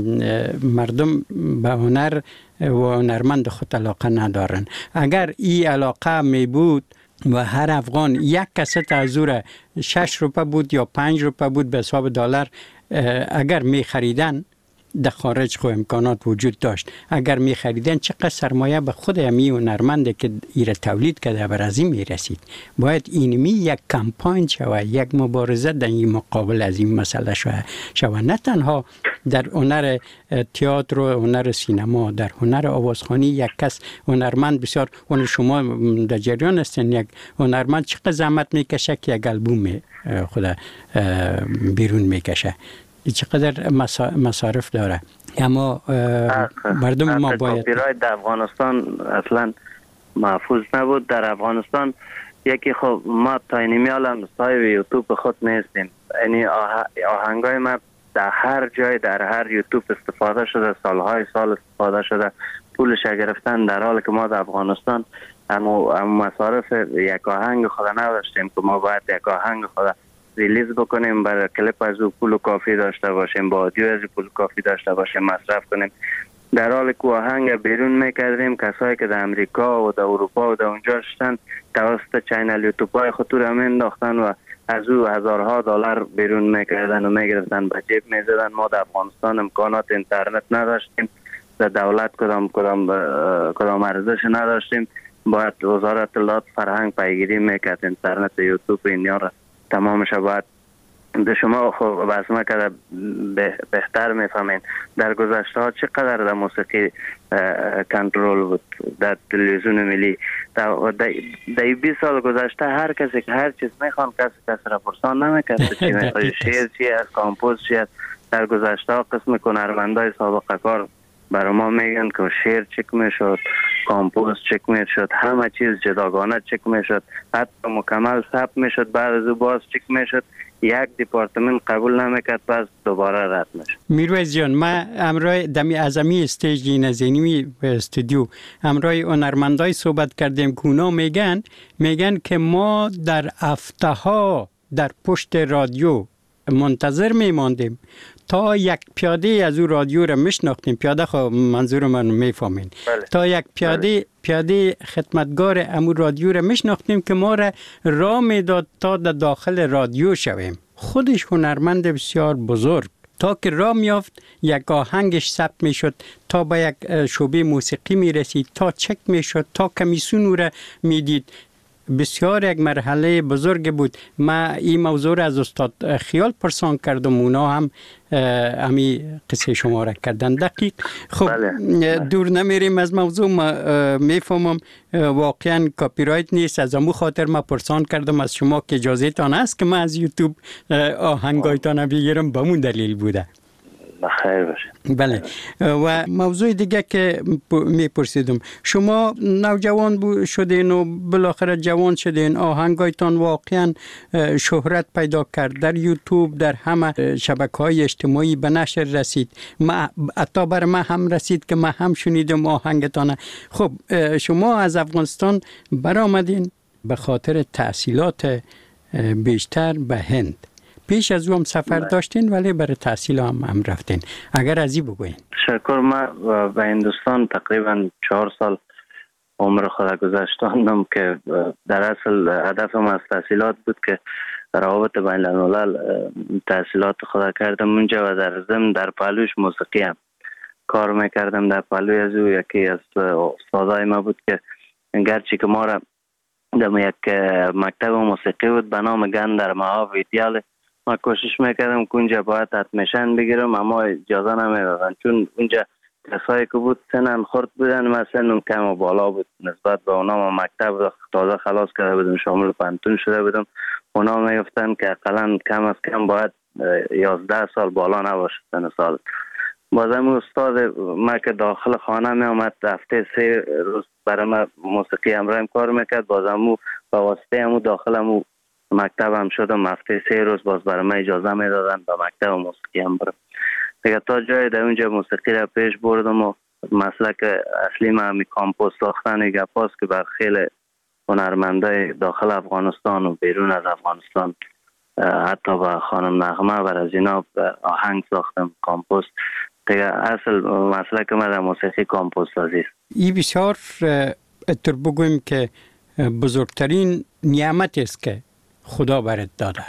مردم به هنر و هنرمند خود علاقه ندارن. اگر این علاقه می بود و هر افغان یک کست از او را 6 روپه بود یا 5 روپه بود به حساب دلار اگر می خریدن، در خارج خو امکانات وجود داشت، اگر می خریدن چقدر سرمایه به خود امی هنرمند که ایره تولید کرده بر از این می رسید. باید اینمی یک کمپاین شود، یک مبارزه در این مقابل از این مسئله شود. نه تنها در هنر تئاتر و هنر سینما، در هنر آوازخوانی یک کس هنرمند بسیار، اون شما در جریان هستین، یک هنرمند چقدر زحمت میکشه که یک البوم خود بیرون میکشه، چقدر مصارف داره. اما مردم ما باید کپی رایت در افغانستان اصلا محفوظ نبود. در افغانستان یکی خب ما تا اینمی عالم صاحب یوتیوب خود نیستیم، یعنی آهنگای ما در هر جای در هر یوتیوب استفاده شده، سالهای سال استفاده شده، پولش گرفتن، در حالی که ما در افغانستان اما مصارف یک آهنگ خود نداشتیم که ما باید یک آهنگ خود ریلیز بکنیم، برای کلیپ از او پول کافی داشته باشیم، با آدیو از پول کافی داشته باشیم، مصرف کنیم. در حالی که آهنگ بیرون میکردیم، کسایی که در امریکا و در اروپا و در اونجا شدن توسط چینل یوتیوب های خود را مینداختن و از او هزارها دلار بیرون میکردن و میگرفتن به جیب میزدن. ما در افغانستان امکانات اینترنت نداشتیم، در دولت کدام ارزش نداشتیم. باید وزارت اطلاعات فرهنگ پیگیری میکرد اینترنت یوتیوب اینیا را تمامش. باید به شما خب بسمه که بهتر میفهمین در گذشته ها چقدر در موسیقی کنترل بود در تلویزیون ملی. در 20 سال گذشته هر کسی که هر چیز میخوان کسی را پرسان نمیکرد. شعر چی است، کامپوز چی است. در گذشته ها قسم هنرمندای سابقه کار برای ما میگن که شعر چک میشد، کامپوز چک میشد، همه چیز جداگانه چک میشد، حتی مکمل ثبت میشد، بعد از او باز چک میشد، یک دیپارتمنت قبول نمیکرد، پس دوباره رد میشد. میرویز جان، ما امروز دمی اعظمی استیج نزینی و استودیو امروز هنرمندای صحبت کردیم که اونا میگن که ما در هفته ها در پشت رادیو منتظر میماندیم تا یک پیاده از او رادیو را میشناختیم. پیاده خب منظور من میفهمین. تا یک پیاده خدمتگار امو رادیو را میشناختیم که ما را راه میداد تا در داخل رادیو شویم. خودش هنرمند بسیار بزرگ، تا که راه میافت یک آهنگش ثبت میشد، تا به یک شعبه موسیقی میرسید، تا چک میشد، تا کمیسیون را میدید. بسیار یک مرحله بزرگ بود. من این موضوع را از استاد خیال پرسان کردم، اونا هم امی قصه شما را کردن دقیق. خب دور نمیریم از موضوع. ما میفهمم واقعا کاپی رایت نیست، از امو خاطر ما پرسان کردم از شما که اجازه تان است که من از یوتیوب آهنگایتان بگیرم، به مون دلیل بوده. بخیر باشه. بله. و موضوع دیگه که میپرسیدم، شما نوجوان شدین و بالاخره جوان شدین، آهنگایتان واقعا شهرت پیدا کرد در یوتیوب، در همه شبکه‌های اجتماعی به نشر رسید. حتی بر من هم رسید که من هم شنیدم آهنگتان. خب شما از افغانستان برآمدین به خاطر تحصیلات بیشتر به هند. پیش از او هم سفر داشتین ولی برای تحصیل هم رفتین. اگر از این بگوین. شکر. من به هندوستان تقریبا 4 سال عمر خود گذاشتم که در اصل هدفم از تحصیلات بود که روابط بین الملل تحصیلات خود کردم اونجا و در ضمن در پهلوش موسیقی هم کار میکردم. در پهلوی از او یکی از استادای ما بود که گرچه که ما را در یک مکتب موسیقی بود به نام گندر مهاویدیاله، ما کوشش میکردم که اونجا باید ادمیشن بگیرم اما اجازه نمیدادن، چون اونجا کسایی که بود سنم خرد بودن، من سنم کم و بالا بود نسبت به اونا. ما مکتب تازه خلاص کرده بودم، شامل پانتون شده بودم. اونا میگفتن که اقلا کم از کم باید 11 سال بالا نباشه سن سال. بازم استاد ما که داخل خانه می آمد هفته 3 روز برای ما موسیقی همراهم کار میکرد، بازم با واسطه همو داخل مکتب هم شدم. هفته 3 روز باز برای من اجازه میدادن به مکتب موسیقی هم برم دیگه. تا جای در اونجا موسیقی را پیش بردم و مسلک اصلی ما همی کامپوز ساختن گپاست که بر خیلی هنرمندای داخل افغانستان و بیرون از افغانستان، حتی با خانم نغمه و از اینا آهنگ ساختم کامپوز دیگه. اصل مسلک ما در موسیقی کامپوز سازی است. این بسیار اتر بگویم که بزرگترین نعمت است که خدا برات داده.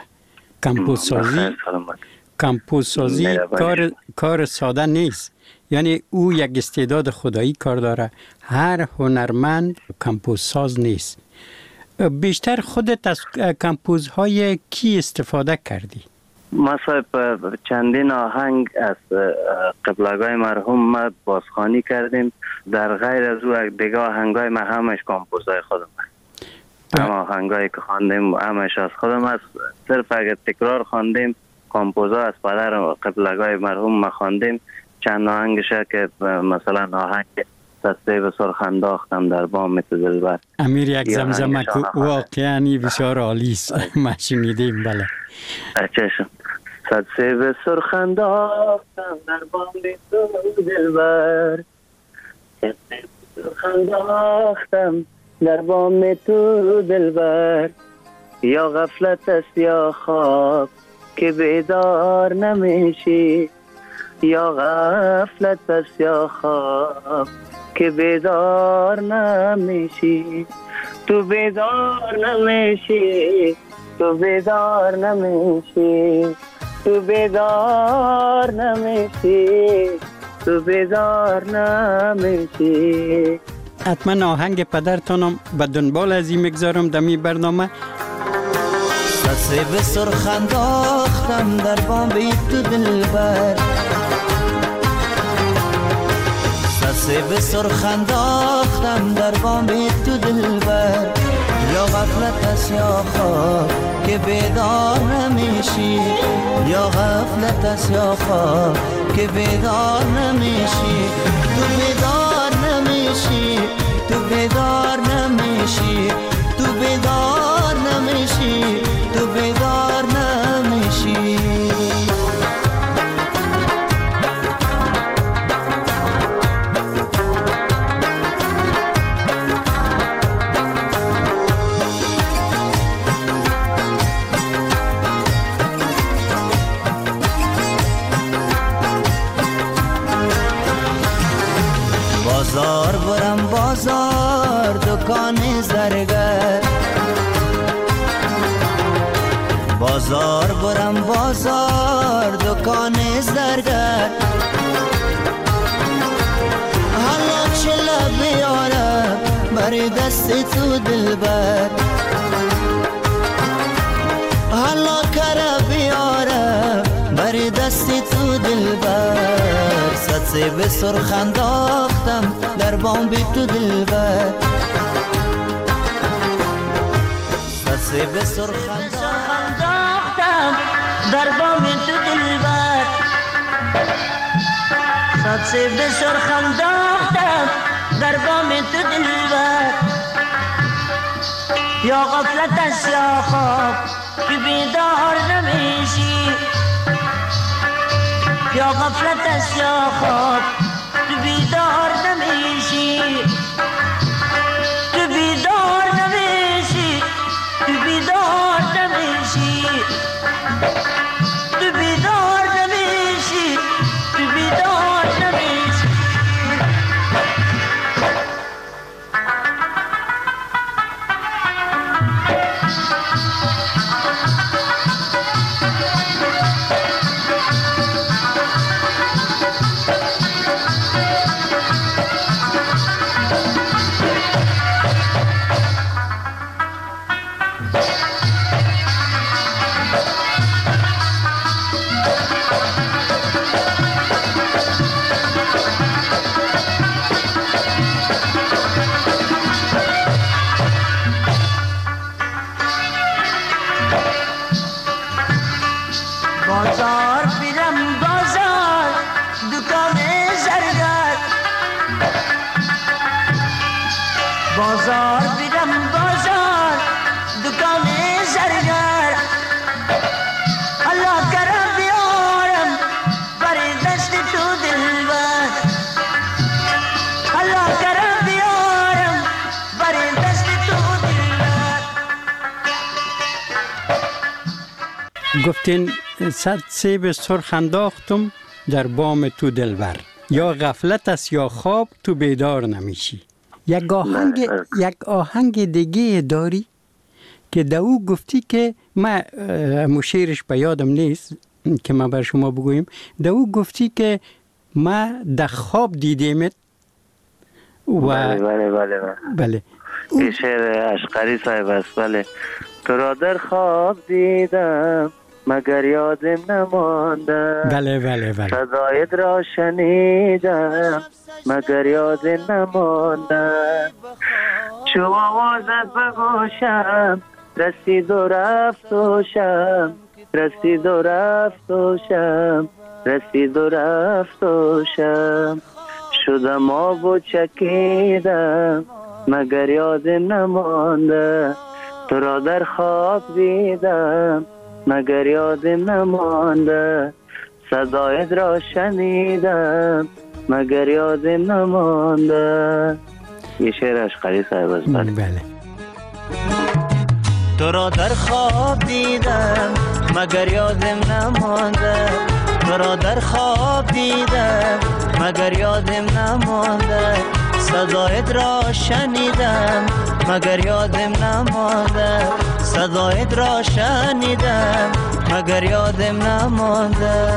کامپوز سازی کار ساده نیست، یعنی او یک استعداد خدایی کار داره. هر هنرمند کامپوز ساز نیست. بیشتر خودت از کامپوزهای کی استفاده کردی؟ ما صاحب چندین آهنگ از قبلگاه مرحوم ما بازخوانی کردیم. در غیر از او دیگه آهنگای ما همش کامپوزهای خودم هست. هم آهنگایی که خواندیم همش از خودم هست. صرف اگر تکرار خواندیم کامپوزها از پدر قبلگاه مرحوم ما خواندیم. چند آهنگشه که مثلا آهنگ سسته به سرخ انداختم در بام تو دلبر، امیر یک زمزمه که واقعا بسیار عالی است. ما شنیدیم. بله چشم. سسته به سرخ انداختم در بام تو دلبر، سسته به سرخ انداختم در بام تو دلبر، یا غفلت است یا خواب که بیدار نمیشی، یا غفلت است یا خواب که بیدار نمیشی، تو بیدار نمیشی، تو بیدار نمیشی، تو بیدار نمیشی، تو بیدار نمیشی. حتما آهنگ پدرتانم به دنبال از این میگذارم دمی برنامه. سسه به سرخ انداختم در بام تو دلبر، سسه به سرخ انداختم در بام تو دلبر، یا غفلت است یا خواب که بیدار نمیشی، یا غفلت است یا خواب که بیدار نمیشی، تو بیدار نمیشی، تو بیدار نمیشی، تو بیدار نمیشی، تو بیدار نمیشی. بازار برم بازار دکان زرگر، بازار برم بازار دکان زرگر، حالا چله بیارم به بر دست تو دلبر حالا کره بیارم بر دست تو دلبر صد سیب سرخ انداختم در بام بی تو دلبر صد سیب سرخ انداختم در بام تو دلبر صد سیب سرخ انداختم در بام تو دلبر یا غفلت است یا خواب که بیدار نمیشی یا غفلت است یا خواب که بیدار نمیشی که بیدار نمیشی که بیدار نمیشی که بیدار نمیشی که بیدار نمیشی بازار بیرم بازار دکان زرگر بازار بیرم بازار دکان زرگر الله کرم بیارم بر دست تو دلبر الله کرم بیارم بر دست تو دلبر گفتین صد سیب سرخ انداختم در بام تو دلبر یا غفلت است یا خواب تو بیدار نمیشی. یک آهنگ دیگه داری که دو گفتی که من شعرش به یادم نیست که من بر شما بگویم. دو گفتی که من در خواب دیدیمت و بله این شعر اشقری صاحب است. بله تو را در خواب دیدم مگر یادم نمانده بله صدایت را شنیدم مگر یادم نمانده چو آوازت به گوشم رسید و رفت و شم رسید و رفت و شم رسید و رفت و شم شدم آب و چکیدم مگر یادم نمانده تو را در خواب دیدم مگر یادم نمانده صدایت را شنیدم مگر یادم نمانده. یه شعر اشقری صاحب است. بله تو را در خواب دیدم مگر یادم نمانده تو را در خواب دیدم مگر یادم نمانده صدایت را شنیدم مگر یادم نمانده صدایت را شنیدم مگر یادم نمانده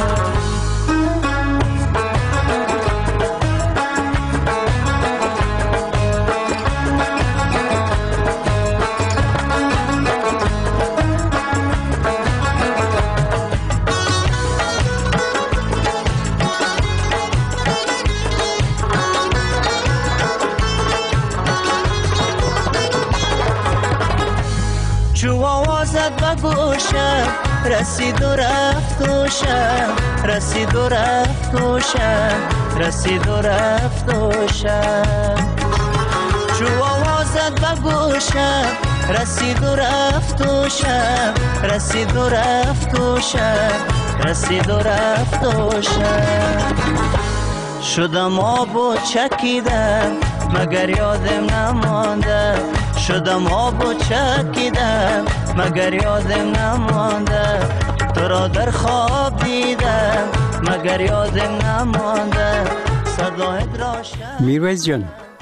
چو آوازت به گوشم رسید و رفت و شم رسید و رفت و شم رسید و رفت و شم چو آوازت به گوشم رسید و رفت و شم رسید و رفت و شم رسید و رفت و شم شدم آب و چکیدم مگر یادم نمانده شدم آب و چکیدم مگر یادم نمانده تو را در خواب دیدم مگر یادم نمانده صدایت را شنیدم. میرویس جان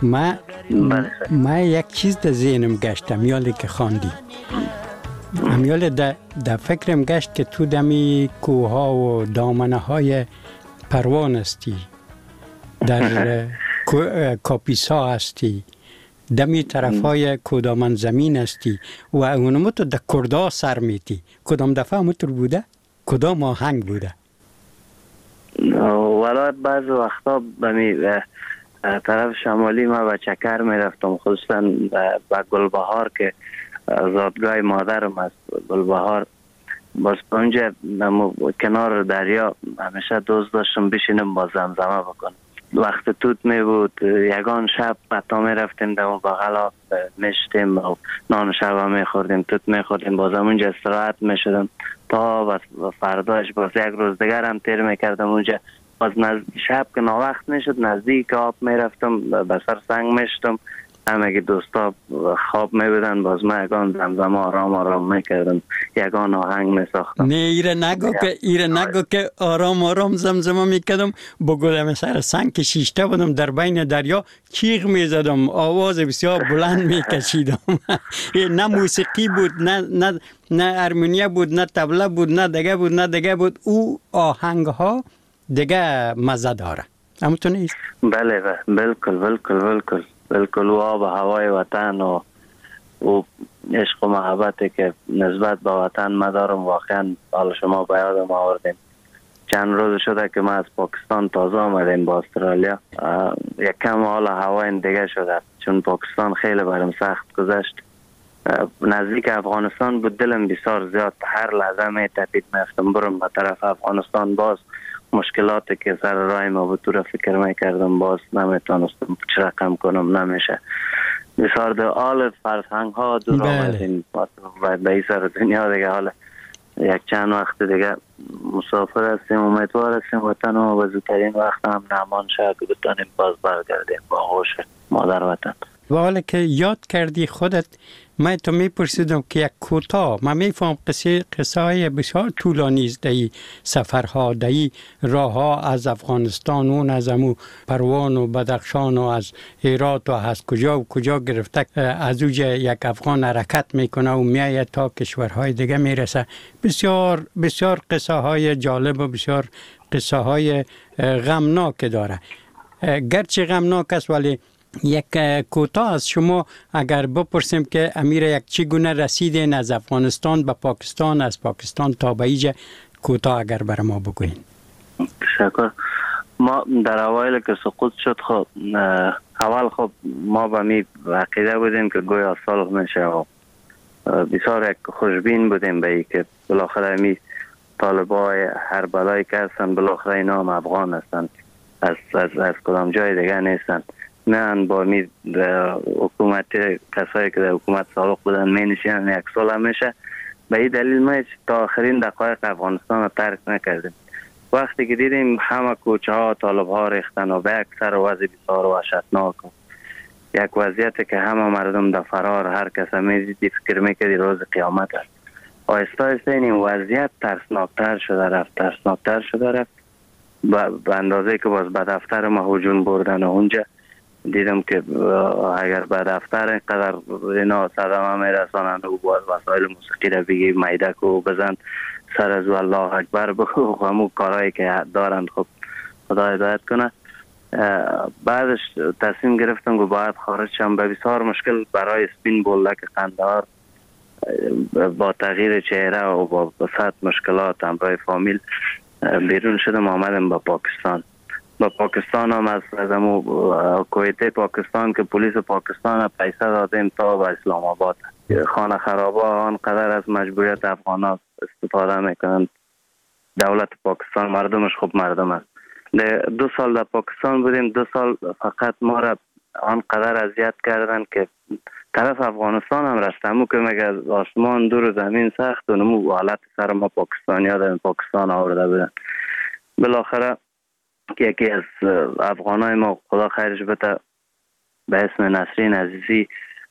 من یک چیز در ذهنم گشت امیالی که خواندی امیال در فکرم گشت که تو دمی کوها و دامنه های پروان هستی در کاپیسا هستی دمی طرفای کدام زمین هستی و اونمو تو در کردا سر میتی. کدام دفعه همونطور بوده؟ کدام آهنگ بوده؟ ولی بعض وقتا بمی طرف شمالی ما به چکر میرفتم، خصوصا به گلبهار که زادگاه مادرم است. گلبهار باز اونجا کنار دریا همیشه دوست داشتم بشینم با زمزمه بکنم. وقت توت می بود یگان شب حتی می رفتیم در اون بغلا میشتیم و نان شب می خوردیم، توت می خوردیم، باز اونجا استراحت می شدم تا و فرداش باز یک روز دیگر هم تیر می کردم اونجا. باز شب که وقت می شد نزدیک آب می رفتم به سر سنگ می شدم، همه دوستا خواب می بودن، باز من یگان زمزمه آرام می کردم، یگان آهنگ می ساختم. نه ایره نگو که آرام زمزمه می کردم. بگودم سر سنگ که شیشته بودم در بین دریا چیغ می زدم، آواز بسیار بلند می کشیدم. نه موسیقی بود، نه ارمونیا بود، نه طبله بود، نه دیگه بود. او آهنگ ها دیگه مزه داره. همونطور نیست؟ بله بالکل و آب هوای وطن و عشق و محبتی که نسبت به وطن ما دارم واقعا حالا شما به یادم آوردین. چند روز شده که ما از پاکستان تازه آمدیم با استرالیا. یک کم حالا هوای دیگه شده چون پاکستان خیلی برام سخت گذشت. نزدیک افغانستان بود، دلم بسیار زیاد هر لحظه می تپید میفتم برم به طرف افغانستان. باز مشکلاتی که سر راه ما بود تو را فکر میکردم، باز نمیتونستم چه رقم کنم، نمیشه. بسیار در حال فرسنگ ها دور آمدیم به این سر دنیا دیگه. حالا یک چند وقت دیگه مسافر هستیم، امیدوار هستیم وطن و به زودترین وقت هم نامان شد که بتانیم باز برگردیم با هوش مادر وطن. و حالا که یاد کردی خودت، من تو میپرسیدم که یک کوتاه، من میفهم قصه های بسیار طولانی است در سفرها، در راه ها از افغانستان، اون از امو پروان و بدخشان و از هرات و از کجا گرفته از اوجه یک افغان حرکت میکنه و میایه تا کشورهای دیگه میرسه. بسیار قصه های جالب و بسیار قصه های غمناک داره. گرچه غمناک است ولی یک کوتاه از شما اگر بپرسیم که امیر یک چگونه رسیدین از افغانستان به پاکستان، از پاکستان تا به اینجا، کوتاه اگر بر ما بگوین. تشکر. ما در اوایل که سقوط شد خب اول خب ما به می عقیده بودیم که گویا صلح میشه و بسیار یک خوشبین بودیم به این که بالاخره می طالبای هر بلایی که هستن بالاخره اینا هم افغان هستن، از کدام جای دیگه نیستن. من با می حکومت کسایی که در حکومت سابق بودن می نشینن یک سال میشه. به این دلیل ما تا آخرین دقایق افغانستان رو ترک نکردیم. وقتی که دیدیم همه کوچه ها طالب ها ریختن و به یک سر وضع بسیار وحشتناک، یک وضعیت که همه مردم در فرار، هر کس میدیدی فکر میکردی روز قیامت است. آهسته این وضعیت ترسناکتر شده رفت به اندازه که باز به دفتر ما هجوم بردن و اونجا دیدم که اگر به دفتر اینقدر اینا صدمه میرسانند و باز وسایل موسیقی را بگی میدک و بزن سر از الله اکبر بگو و همون کارهایی که دارند خب خدا هدایت کنه. بعدش تصمیم گرفتم که باید خارج شم. به بسیار مشکل برای سپین بولدک قندهار با تغییر چهره و با بسیط مشکلات همراه فامیل بیرون شدم، آمدم با پاکستان. با پاکستان هم از کویته پاکستان که پلیس پاکستان پیسه دادیم تا به اسلام آباد. خانه خرابه آنقدر از مجبوریت افغان ها استفاده میکنند. دولت پاکستان مردمش خوب مردم است. 2 سال در پاکستان بودیم، 2 سال فقط ما را آنقدر اذیت کردن که طرف افغانستان هم رفتم که مگه آسمان دور زمین سخت و نمو حالت سر ما پاکستانی ها در پاکستان آورده بودن. بالاخره که یکی از افغانای ما خدا خیرش بده به اسم نسرین عزیزی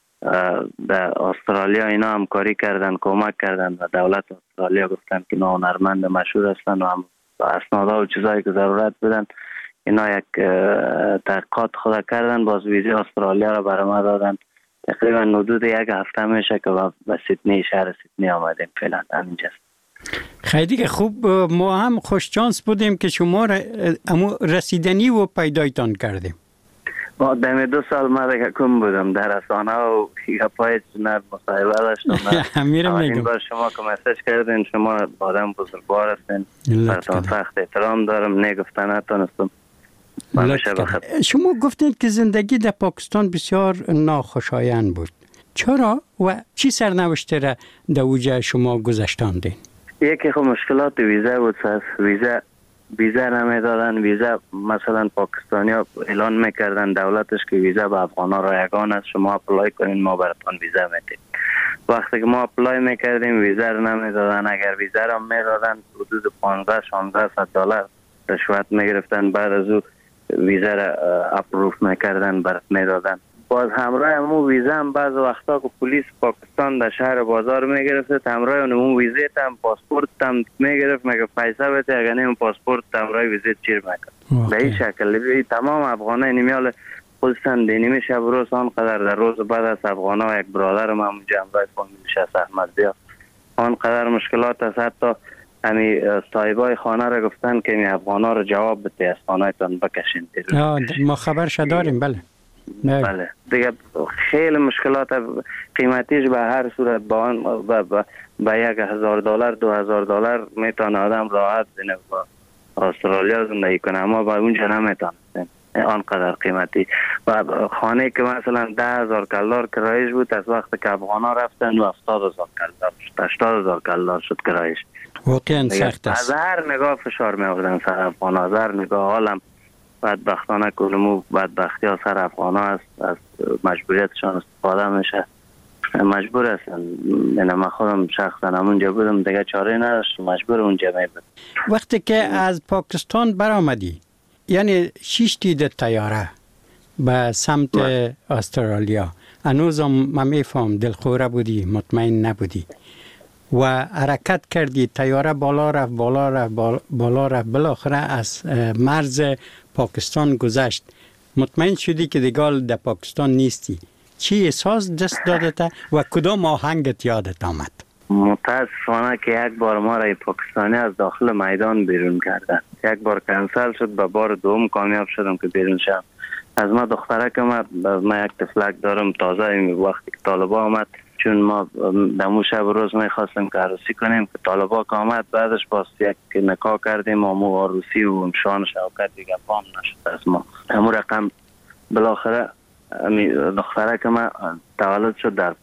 در استرالیا اینا همکاری کردن، کمک کردن و دولت استرالیا گفتن که اینا هنرمند مشهور هستن و هم اسنادها و چیزایی که ضرورت بدن اینا یک تحقیقات خدا کردن، باز ویزی استرالیا را برای ما دادن. تقریبا حدود 1 هفته میشه که به سیدنی، شهر سیدنی آمدیم. فعلا همینجاست. خیلی خوب. ما هم خوش شانس بودیم که شما رسیدنی و پیدایتان کردیم. دم 2 سال ما دیگه کم بودم در رسانه و یه پای چنر مصاحبه داشتم. میرم این میگم بار شما که مسیج کردین، شما آدم بزرگوار هستین، براتون سخت احترام دارم. نگفتن نتونستم. شما گفتید که زندگی در پاکستان بسیار ناخوشایند بود. چرا و چی سرنوشتی را در اوجه شما گذشتاندین؟ یکی خب مشکلات ویزا بود. ویزا نمیدادن. ویزا مثلا پاکستانی ها اعلان میکردن دولتش که ویزا به افغان ها رایگان است، شما اپلای کنین ما براتون ویزا میدیم. وقتی که ما اپلای میکردیم ویزا رو نمیدادن. اگر ویزا رو میدادن حدود 1500 دلار رشوت میگرفتن، بعد از او ویزا را اپروف میکردن برات میدادن. باز همراه همون ویزا هم بعض وقتا که پلیس پاکستان در شهر بازار میگرفت، همراه همون ویزا هم پاسپورت هم میگرفت، مگه پیسه بده اگر نه پاسپورت همراه ویزا چیر میکرد. به این شکل تمام افغانای نمیال خودشان نیمه شب روز آنقدر در روز بعد از افغانا یک برادر ما اونجا همراه فامیلش از احمد بیا آنقدر مشکلات است. حتی همی صاحبای خانه را گفتن که این افغانا را جواب بده از خانهتان بکشین. ما خبرش داریم. بله دیگه خیلی مشکلات قیمتیش به هر صورت با $1,000 $2,000 میتونه آدم راحت بینه با استرالیا زندگی کنه، اما با اونجا نمیتونه. آنقدر قیمتی و خانه که مثلا $10,000 کرایش بود، از وقت که افغانا رفتن و $70,000 شد، $80,000 شد کرایش. واقعا سخت است. از هر نگاه فشار می آوردن سر افغان، از هر نگاه. حالم بدبختانه کلمو بدبختی ها سر افغان ها است، از مجبوریتشان استفاده میشه، مجبور هستن. من خودم شخصا همونجا بودم دیگه چاره نداشت، مجبور اونجا می بود. وقتی که از پاکستان برآمدی یعنی 6 تید طیاره به سمت استرالیا، هنوزم من میفهم دلخوره بودی، مطمئن نبودی و حرکت کردی، طیاره بالا رفت بالاخره از مرز پاکستان گذشت، مطمئن شدی که دیگه در پاکستان نیستی. چی احساس دست دادت و کدام آهنگت یادت آمد؟ متاسفانه که یک بار ما را پاکستانی از داخل میدان بیرون کردن. یک بار کنسل شد، به بار دوم کامیاب شدم که بیرون شدم. از ما دختره که ما یک تفلک دارم تازه وقتی که طالبا آمد، چون ما دمو شب روز میخواستیم که عروسی کنیم که طالبا که آمد، بعدش باز یک نکاح کردیم و عروسی و شان شوکت دیگه پام نشد از ما. همون رقم بالاخره دختره که ما تولد شد در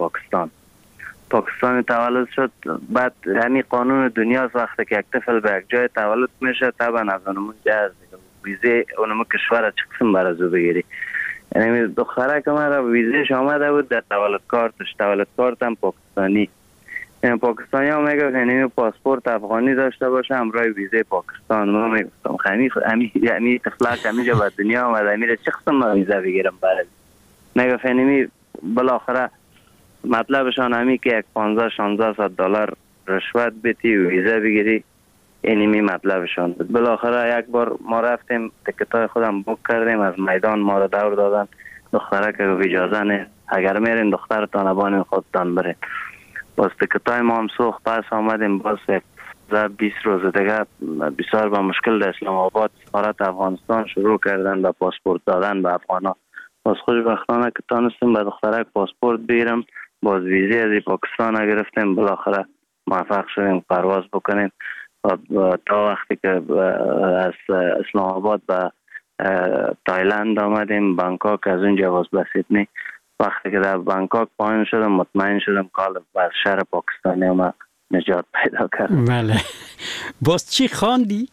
پاکستان تولد شد. بعد یعنی قانون دنیاست وقتی که یک طفل به یک جای تولد میشه طبعا از اونمون جاز ویزه اونمون کشور چه قسم برازو بگیری. یعنی دختره که من را ویزهش آمده بود در تولد کارت هم پاکستانی. یعنی پاکستانی ها میگه یعنی پاسپورت افغانی داشته باشه همراه ویزه پاکستان. ما میگفتم یعنی طفلک همیجا به دنیا آمده میره چه قسم ما ویزه بگیرم برای میگه یعنی بالاخره مطلبشان همی که یک $1500-1600 رشوت بتی و ویزه بگیری، اینمی مطلبشان بود. بالاخره یک بار ما رفتیم تکتای خودم بوک کردیم، از میدان ما رو دور دادن. دختره که اجازه نیست، اگر میرین دخترتان ابان خودتان برین. باز تکتای ما هم سوخت، پس آمدیم باز 20 روز دیگه بسیار با مشکل در اسلام آباد سفارت افغانستان شروع کردن به پاسپورت دادن به افغانا. باز خوشبختانه که تانستیم به دختره پاسپورت بگیرم، باز ویزه از پاکستان گرفتیم، بالاخره موفق شدیم پرواز بکنیم. تا وقتی که از اسلام آباد به تایلند آمدیم، بانکوک، از اونجا باز به سیدنی. وقتی که در بانکوک پایین شدم مطمئن شدم که از شهر پاکستانی ما نجات پیدا کردم. بله. باز چی خواندی؟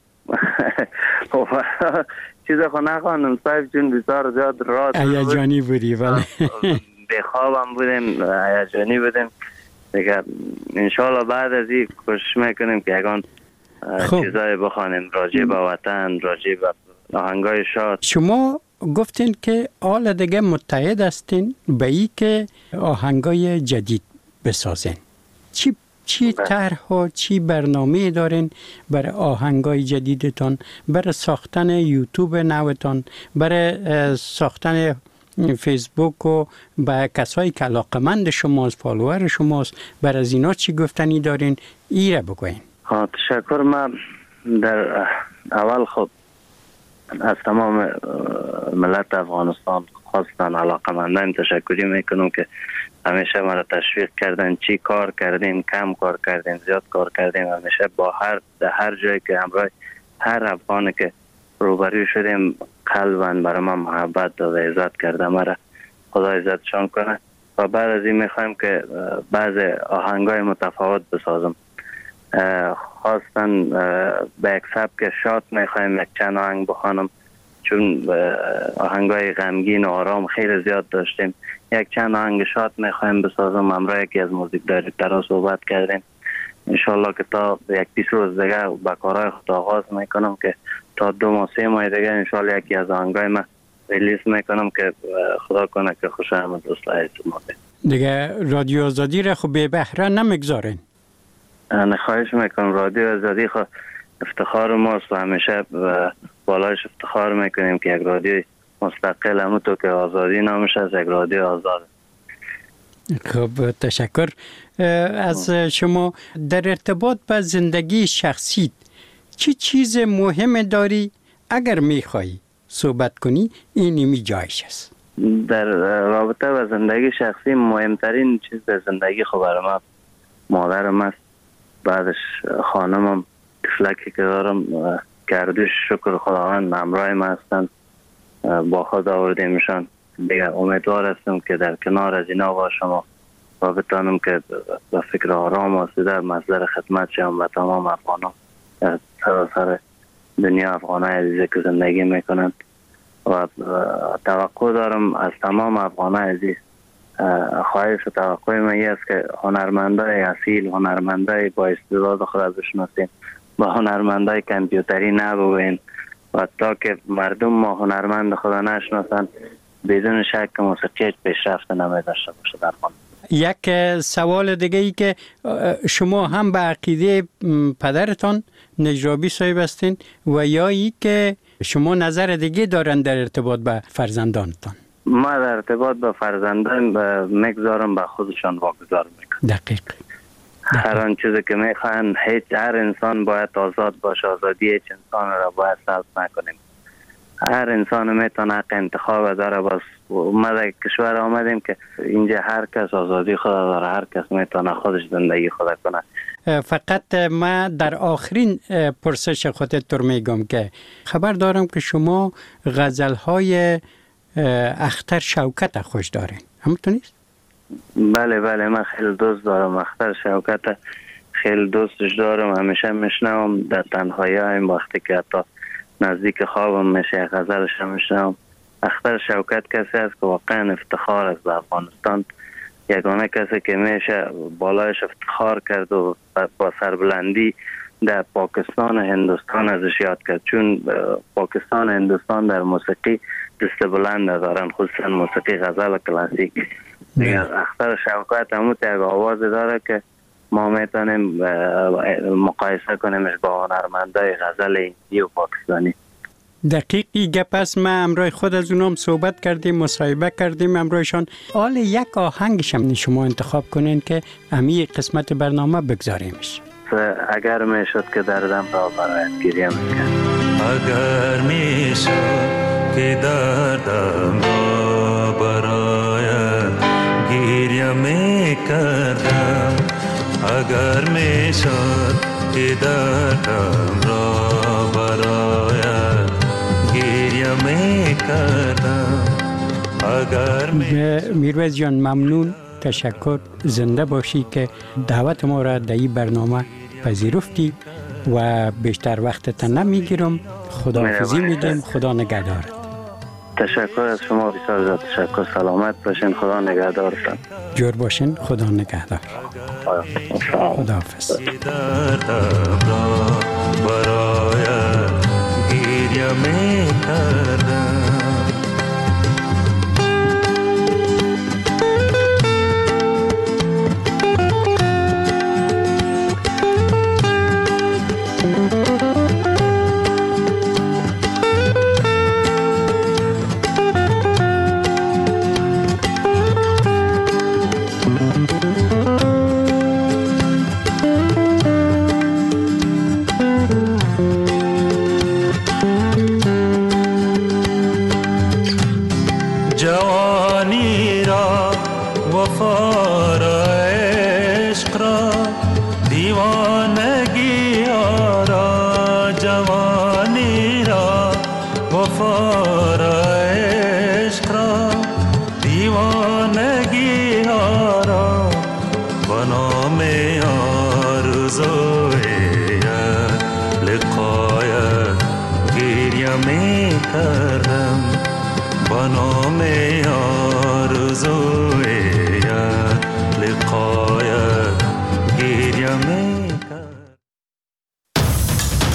چیز خو نخواندم صاحب، چون بسیار زیاد رات هیجانی بودی. بله. بخوابم بودیم، هیجانی بودیم دیگه. انشالله بعد از این کوشش میکنیم که یکان چیزای بخوانیم راجع به وطن، راجع به آهنگای شاد. شما گفتین که حالا دیگه متحد هستین به این که آهنگای جدید بسازین. چی طرح و چی برنامه دارین برای آهنگای جدیدتان، برای ساختن یوتیوب نوتان، برای ساختن فیسبوک و با کسایی که علاقمند شماست، فالوور شماست، بر از اینا چی گفتنی دارین؟ ایره بگوین. تشکر. من در اول خب از تمام ملت افغانستان خاصتا علاقمندان تشکری میکنم که همیشه ما را تشویق کردن. چی کار کردیم، کم کار کردیم، زیاد کار کردیم، همیشه با هر جایی که همراه هر افغانی که روبروی شدیم قلباً برای ما محبت و عزت کرده. مرا خدا عزتشان کنه. و بعد از این میخوایم که بعض آهنگای متفاوت بسازم. خواستن به یک سبک شاد میخوایم یک چند آهنگ بخوانم، چون آهنگای غمگین و آرام خیلی زیاد داشتیم. یک چند آهنگ شاد میخوایم بسازم. همراه یکی از موزیک دایرکترها صحبت کردیم. انشالله که تا یک 20 روز دیگه با کارهای خود آغاز میکنم که تا 2 ماه 3 ماه دیگه انشالله یکی از آهنگای من ریلیز میکنم که خدا کنه که خوش آمد دوستای شما. دیگه رادیو آزادی را خب به بهره نمیگذارین. انا خواهش میکنم. رادیو آزادی خب افتخار ماست و همیشه بالایش افتخار میکنیم که یک رادیو مستقل همونطور که آزادی نامش از یک رادیو آزاد. خب تشکر از شما. در ارتباط با زندگی شخصی چه چیز مهم داری؟ اگر میخوایی صحبت کنی اینی جایش است. در رابطه با زندگی شخصی مهمترین چیز در زندگی خب برای من مادرم است، بعدش خانمم، طفلکی که دارم که اردوش شکر خداوند همراه من هستن، با خود آوردیمشان. دیگه امیدوار هستم که در کنار از اینا باشم و بتانم که با فکر آرام و در مصدر خدمت شم و تمام افغانان سراسر دنیا، افغانای عزیزی که زندگی میکنن. و توقع دارم از تمام افغانای عزیز، خواهش و توقع من است که هنرمندای اصیل، هنرمندای با استعداد خود بشناسیم، با هنرمندای کامپیوتری نبوین. و تا که مردم ما هنرمند خدا نشناسن بدون شک موسیقی پیشرفت نمی‌داشته باشه در افغانستان. یک سوال دیگه ای که شما هم به عقیده پدرتان نجرابی صاحب هستین و یا ای که شما نظر دیگه دارن در ارتباط به فرزندانتان؟ ما در ارتباط به فرزندان میگذارم به خودشان واگذار میکنم. دقیق. هر آن چیزی که میخوان، هر انسان باید آزاد باشه. آزادی هیچ انسان را باید سلب نکنیم. هر انسان میتونه حق انتخاب داره. باز ما در کشور آمدیم که اینجا هر کس آزادی خود داره، هر کس میتونه خودش زندگی خود کنه. فقط ما در آخرین پرسش خودت میگم که خبر دارم که شما غزلهای اختر شوکت خوش دارین، همونطور نیست؟ بله من خیلی دوست دارم اختر شوکت، خیلی دوستش دارم. همیشه میشنوم در تنهایی هایم، وقتی که حتی نزدیک خوابم میشه غزلش میشنوم. اختر شوکت کسی است که واقعا افتخار است به افغانستان. یگانه کسی که میشه بالایش افتخار کرد و با سربلندی در پاکستان و هندوستان ازش یاد کرد، چون پاکستان و هندوستان در موسیقی دست بلند دارن، خصوصا موسیقی غزل و کلاسیک. اختر شوکت همون یک آواز داره که ما میتونیم مقایسه کنیمش با هنرمندای غزل هندی و پاکستانی. دقیقی گپ است. ما امروز خود از اونام صحبت کردیم، مصاحبه کردیم امروزشان. حال یک آهنگشم شما انتخاب کنین که امی قسمت برنامه بگذاریمش. اگر میشد که دردم را برایت گریه میکرد. اگر میشد که دردم را برایت گریه میکردم، اگر میشد که دردم را برایت گریه میکردم. اگر میرویز جان ممنون، تشکر، زنده باشی که دعوت ما را در این برنامه پذیرفتی و بیشتر وقتت نمیگیرم. خداحافظی میدیم. خدا نگهدارت. تشکر از شما، بسیار زیاد تشکر. سلامت باشین، خدا نگهدارتان. جور باشین، خدا نگهدار. خداحافظ. برای گریه میکردم. لقایت گریه می کردم با نام آرزو